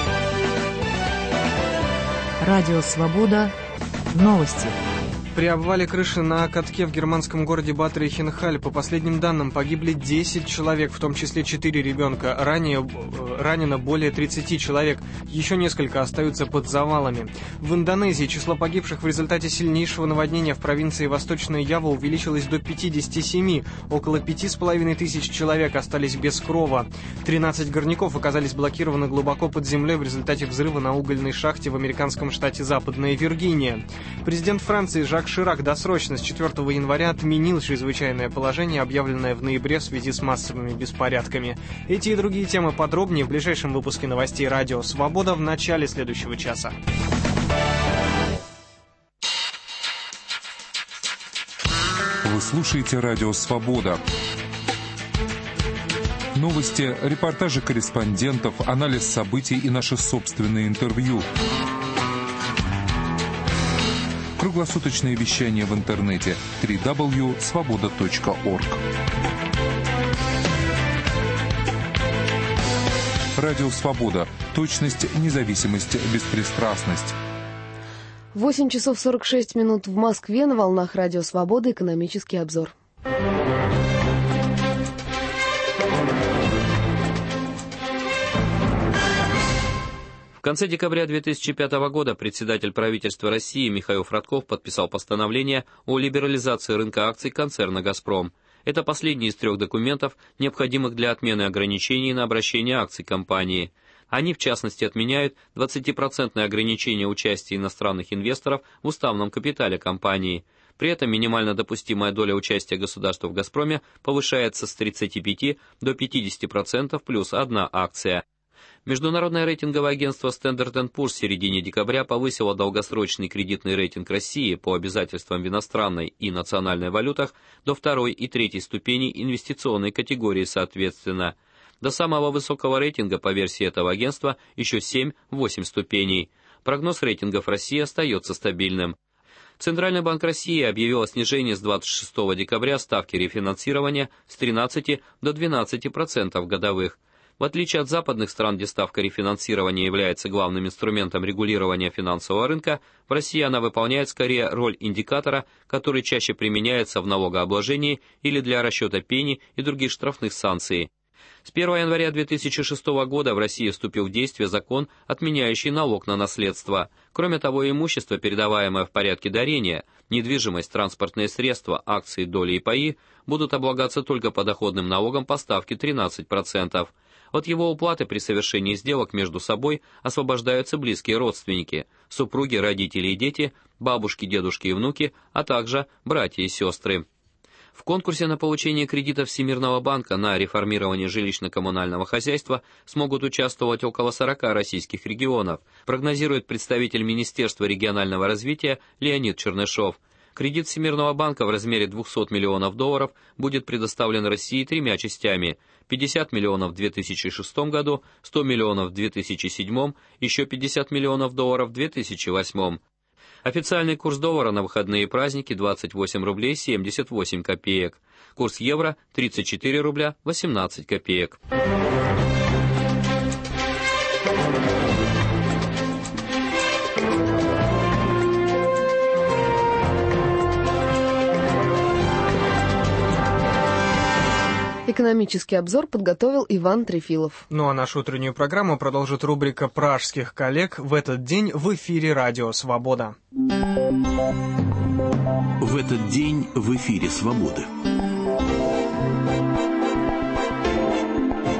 Радио Свобода. Новости. При обвале крыши на катке в германском городе Бад-Рейхенхаль, по последним данным, погибли 10 человек, в том числе 4 ребенка. Ранено более 30 человек. Еще несколько остаются под завалами. В Индонезии число погибших в результате сильнейшего наводнения в провинции Восточная Ява увеличилось до 57. Около 5500 человек остались без крова. 13 горняков оказались блокированы глубоко под землей в результате взрыва на угольной шахте в американском штате Западная Виргиния. Президент Франции Жак Ширак досрочно с 4 января отменил чрезвычайное положение, объявленное в ноябре в связи с массовыми беспорядками. Эти и другие темы подробнее в ближайшем выпуске новостей «Радио Свобода» в начале следующего часа. Вы слушаете «Радио Свобода». Новости, репортажи корреспондентов, анализ событий и наши собственные интервью. Круглосуточное вещание в интернете www.svoboda.org. Радио Свобода. Точность, независимость, беспристрастность. 8 часов 46 минут в Москве. На волнах Радио Свобода. Экономический обзор. В конце декабря 2005 года председатель правительства России Михаил Фродков подписал постановление о либерализации рынка акций концерна «Газпром». Это последний из 3 документов, необходимых для отмены ограничений на обращение акций компании. Они, в частности, отменяют 20% ограничение участия иностранных инвесторов в уставном капитале компании. При этом минимально допустимая доля участия государства в «Газпроме» повышается с 35 до 50% плюс 1 акция. Международное рейтинговое агентство Standard & Poor's в середине декабря повысило долгосрочный кредитный рейтинг России по обязательствам в иностранной и национальной валютах до 2 и 3 ступеней инвестиционной категории соответственно. До самого высокого рейтинга по версии этого агентства еще 7-8 ступеней. Прогноз рейтингов России остается стабильным. Центральный банк России объявил о снижении с 26 декабря ставки рефинансирования с 13 до 12% годовых. В отличие от западных стран, где ставка рефинансирования является главным инструментом регулирования финансового рынка, в России она выполняет скорее роль индикатора, который чаще применяется в налогообложении или для расчета пени и других штрафных санкций. С 1 января 2006 года в России вступил в действие закон, отменяющий налог на наследство. Кроме того, имущество, передаваемое в порядке дарения, недвижимость, транспортные средства, акции, доли и паи будут облагаться только подоходным налогом по ставке 13%. От его уплаты при совершении сделок между собой освобождаются близкие родственники, супруги, родители и дети, бабушки, дедушки и внуки, а также братья и сестры. В конкурсе на получение кредитов Всемирного банка на реформирование жилищно-коммунального хозяйства смогут участвовать около 40 российских регионов, прогнозирует представитель Министерства регионального развития Леонид Чернышов. Кредит Всемирного банка в размере $200 миллионов будет предоставлен России 3 частями: 50 миллионов в 2006 году, 100 миллионов в 2007, еще 50 миллионов долларов в 2008. Официальный курс доллара на выходные и праздники 28 рублей 78 копеек. Курс евро 34 рубля 18 копеек. Экономический обзор подготовил Иван Трефилов. Ну а нашу утреннюю программу продолжит рубрика пражских коллег «В этот день» в эфире «Радио Свобода». В этот день в эфире «Свободы».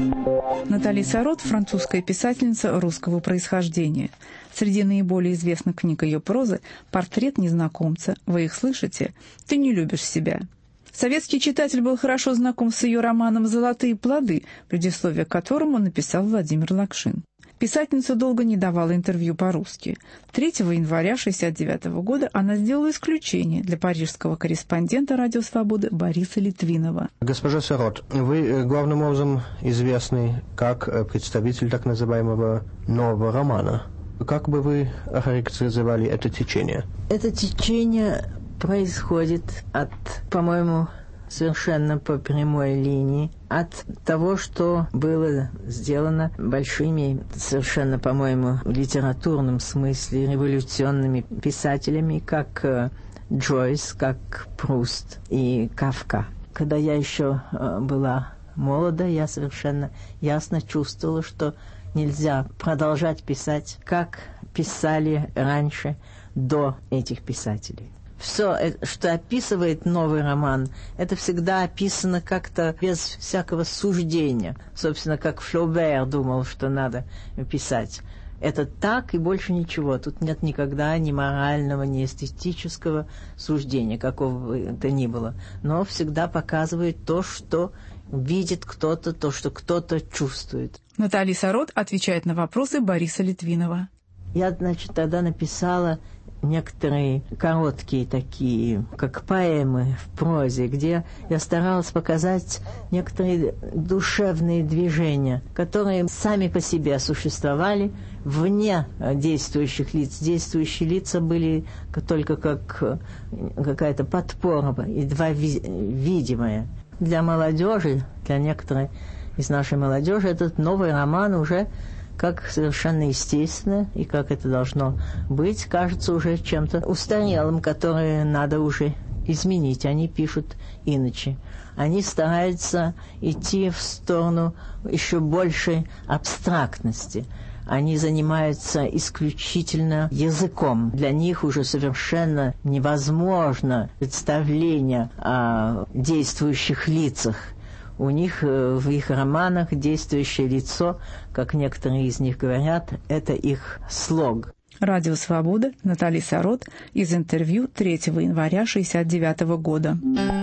Натали Сарот – французская писательница русского происхождения. Среди наиболее известных книг ее прозы «Портрет незнакомца», «Вы их слышите?», «Ты не любишь себя». Советский читатель был хорошо знаком с ее романом «Золотые плоды», предисловие к которому написал Владимир Лакшин. Писательница долго не давала интервью по-русски. 3 января 1969 года она сделала исключение для парижского корреспондента «Радио Свобода» Бориса Литвинова. Госпожа Сарот, вы главным образом известны как представитель так называемого нового романа. Как бы вы охарактеризовали это течение? Это течение происходит от, по-моему, совершенно по прямой линии, от того, что было сделано большими, совершенно, по-моему, в литературном смысле, революционными писателями, как Джойс, как Пруст и Кафка. Когда я еще была молода, я совершенно ясно чувствовала, что нельзя продолжать писать, как писали раньше до этих писателей. Все, что описывает новый роман, это всегда описано как-то без всякого суждения. Собственно, как Флобер думал, что надо писать. Это так и больше ничего. Тут нет никогда ни морального, ни эстетического суждения, какого бы то ни было. Но всегда показывает то, что видит кто-то, то, что кто-то чувствует. Натали Сарот отвечает на вопросы Бориса Литвинова. Я, тогда написала некоторые короткие такие, как поэмы в прозе, где я старалась показать некоторые душевные движения, которые сами по себе существовали вне действующих лиц. Действующие лица были только как какая-то подпора, едва видимая. Для молодежи, для некоторой из нашей молодежи, этот новый роман уже как совершенно естественно, и как это должно быть, кажется уже чем-то устарелым, которое надо уже изменить. Они пишут иначе. Они стараются идти в сторону еще большей абстрактности. Они занимаются исключительно языком. Для них уже совершенно невозможно представление о действующих лицах. У них в их романах действующее лицо, как некоторые из них говорят, это их слог. Радио «Свобода», Натали Сарот, из интервью 3 января 1969 года.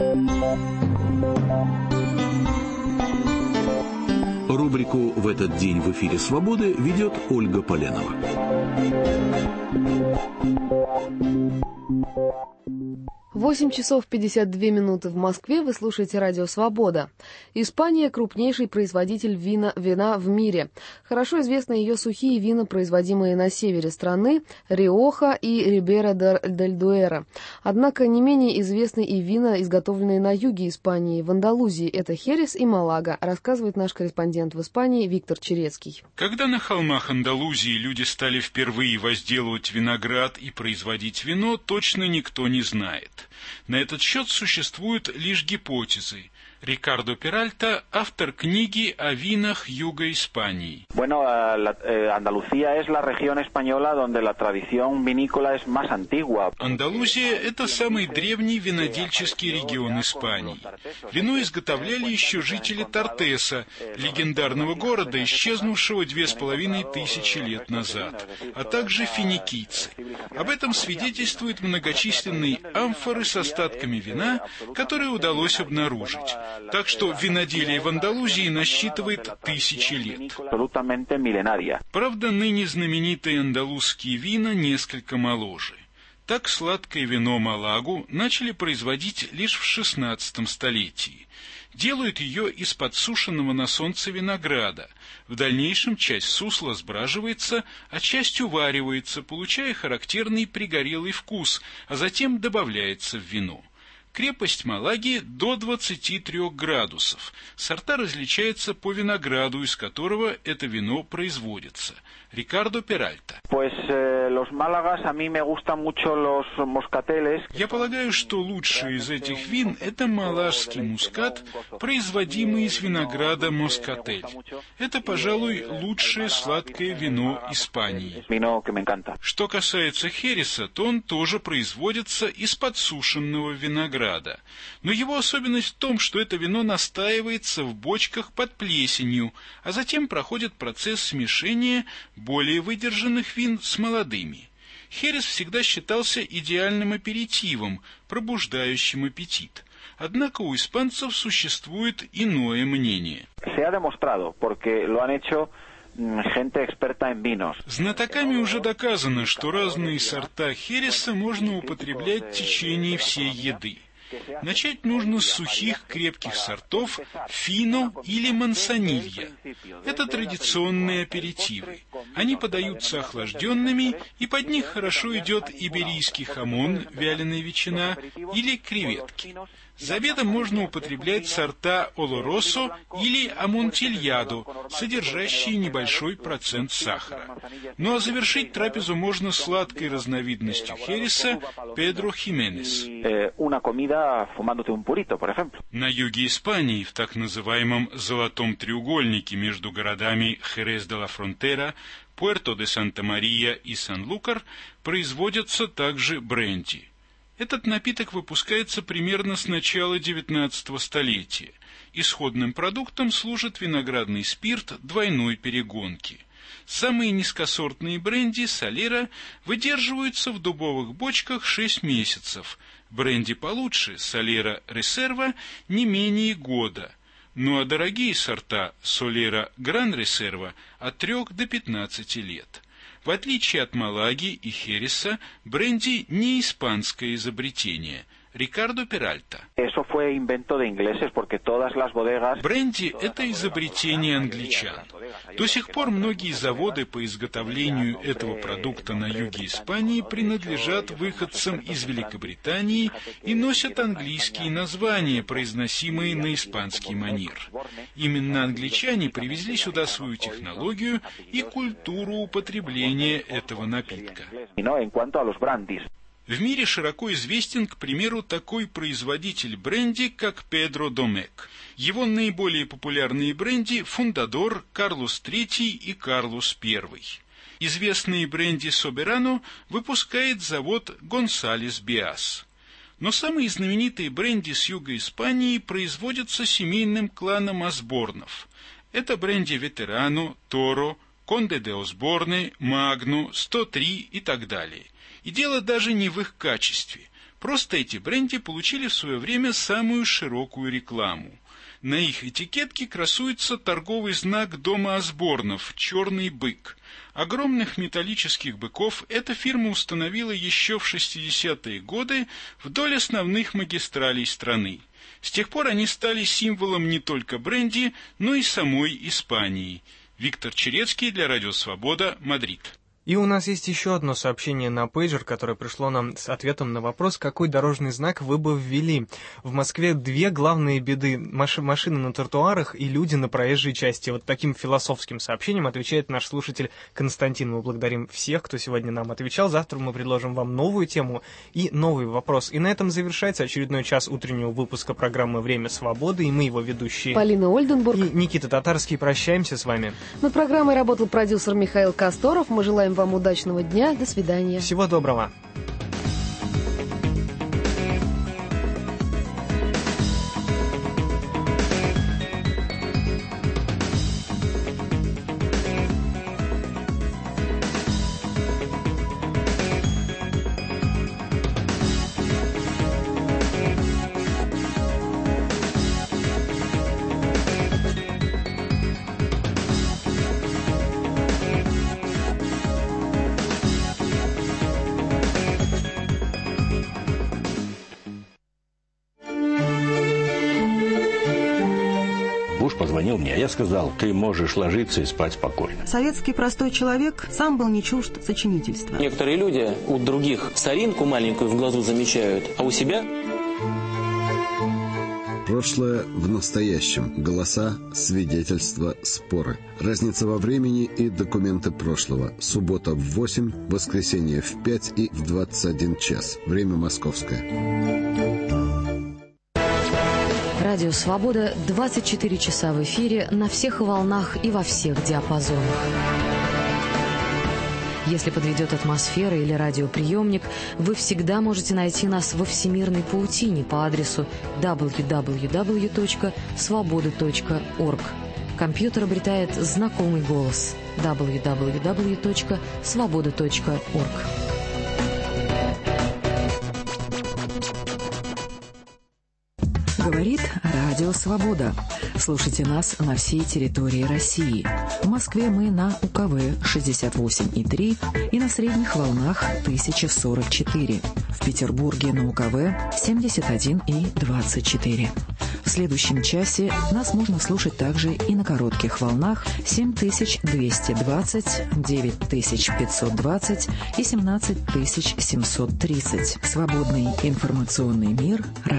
Рубрику «В этот день в эфире «Свободы» ведет Ольга Поленова. 8 часов 52 минуты в Москве. Вы слушаете радио «Свобода». Испания – крупнейший производитель вина в мире. Хорошо известны ее сухие вина, производимые на севере страны – Риоха и Рибера-дель-Дуэра. Однако не менее известны и вина, изготовленные на юге Испании, в Андалузии. Это Херес и Малага, рассказывает наш корреспондент в Испании Виктор Черецкий. Когда на холмах Андалузии люди стали впервые возделывать виноград и производить вино, точно никто не знает. На этот счет существуют лишь гипотезы. Рикардо Перальта, автор книги о винах юга Испании. Андалузия – это самый древний винодельческий регион Испании. Вино изготовляли еще жители Тортеса, легендарного города, исчезнувшего 2500 лет назад, а также финикийцы. Об этом свидетельствуют многочисленные амфоры с остатками вина, которые удалось обнаружить. Так что виноделие в Андалузии насчитывает тысячи лет. Правда, ныне знаменитые андалузские вина несколько моложе. Так сладкое вино Малагу начали производить лишь в XVI столетии. Делают ее из подсушенного на солнце винограда. В дальнейшем часть сусла сбраживается, а часть уваривается, получая характерный пригорелый вкус, а затем добавляется в вино. Крепость Малаги до 23 градусов. Сорта различаются по винограду, из которого это вино производится. Рикардо Перальта. Я полагаю, что лучший из этих вин – это малажский мускат, производимый из винограда москатель. Это, пожалуй, лучшее сладкое вино Испании. Что касается хереса, то он тоже производится из подсушенного винограда. винограда. Но его особенность в том, что это вино настаивается в бочках под плесенью, а затем проходит процесс смешения более выдержанных вин с молодыми. Херес всегда считался идеальным аперитивом, пробуждающим аппетит. Однако у испанцев существует иное мнение. Знатоками уже доказано, что разные сорта хереса можно употреблять в течение всей еды. Начать нужно с сухих крепких сортов фино или мансанилья. Это традиционные аперитивы. Они подаются охлажденными, и под них хорошо идет иберийский хамон, вяленая ветчина, или креветки. За обедом можно употреблять сорта олоросо или амонтильядо, содержащие небольшой процент сахара. Ну а завершить трапезу можно сладкой разновидностью хереса Педро Хименес. На юге Испании, в так называемом «золотом треугольнике» между городами Херес-де-ла-Фронтера, Пуэрто-де-Санта-Мария и Сан-Лукар, производятся также бренди. Этот напиток выпускается примерно с начала XIX столетия. Исходным продуктом служит виноградный спирт двойной перегонки. Самые низкосортные бренди Солера выдерживаются в дубовых бочках 6 месяцев. Бренди получше, Солера Резерва, не менее года. Ну а дорогие сорта Солера Гран Резерва от 3 до 15 лет. В отличие от Малаги и Хереса, бренди не испанское изобретение. Рикардо Перальта. Бренди – это изобретение англичан. До сих пор многие заводы по изготовлению этого продукта на юге Испании принадлежат выходцам из Великобритании и носят английские названия, произносимые на испанский манер. Именно англичане привезли сюда свою технологию и культуру употребления этого напитка. В мире широко известен, к примеру, такой производитель бренди, как Педро Домек. Его наиболее популярные бренди – Фундадор, Карлос III и Карлос I. Известные бренди Соберано выпускает завод Гонсалес Биас. Но самые знаменитые бренди с юга Испании производятся семейным кланом Осборнов. Это бренди Ветерано, Торо, Конде де Осборне, Магну, 103 и так далее. И дело даже не в их качестве. Просто эти бренди получили в свое время самую широкую рекламу. На их этикетке красуется торговый знак дома Осборнов «Черный бык». Огромных металлических быков эта фирма установила еще в 60-е годы вдоль основных магистралей страны. С тех пор они стали символом не только бренди, но и самой Испании. Виктор Черецкий для Радио Свобода, Мадрид. И у нас есть еще одно сообщение на пейджер, которое пришло нам с ответом на вопрос, какой дорожный знак вы бы ввели. В Москве две главные беды: машины на тротуарах и люди на проезжей части. Вот таким философским сообщением отвечает наш слушатель Константин. Мы благодарим всех, кто сегодня нам отвечал. Завтра мы предложим вам новую тему и новый вопрос. И на этом завершается очередной час утреннего выпуска программы «Время свободы». И мы его ведущие Полина Ольденбург и Никита Татарский. Прощаемся с вами. Над программой работал продюсер Михаил Касторов. Мы желаем вам удачного дня. До свидания. Всего доброго. Позвонил мне, я сказал: ты можешь ложиться и спать спокойно. Советский простой человек сам был не чужд сочинительства. Некоторые люди у других соринку маленькую в глазу замечают, а у себя... Прошлое в настоящем. Голоса, свидетельства, споры. Разница во времени и документы прошлого. Суббота в 8, воскресенье в 5 и в 21 час. Время московское. Радио «Свобода» 24 часа в эфире на всех волнах и во всех диапазонах. Если подведет атмосфера или радиоприемник, вы всегда можете найти нас во всемирной паутине по адресу www.svoboda.org. Компьютер обретает знакомый голос www.svoboda.org. Говорит Радио Свобода. Слушайте нас на всей территории России. В Москве мы на УКВ 68,3 и на средних волнах 1044. В Петербурге на УКВ 71,24. В следующем часе нас можно слушать также и на коротких волнах 7220, 9520 и 17730. Свободный информационный мир.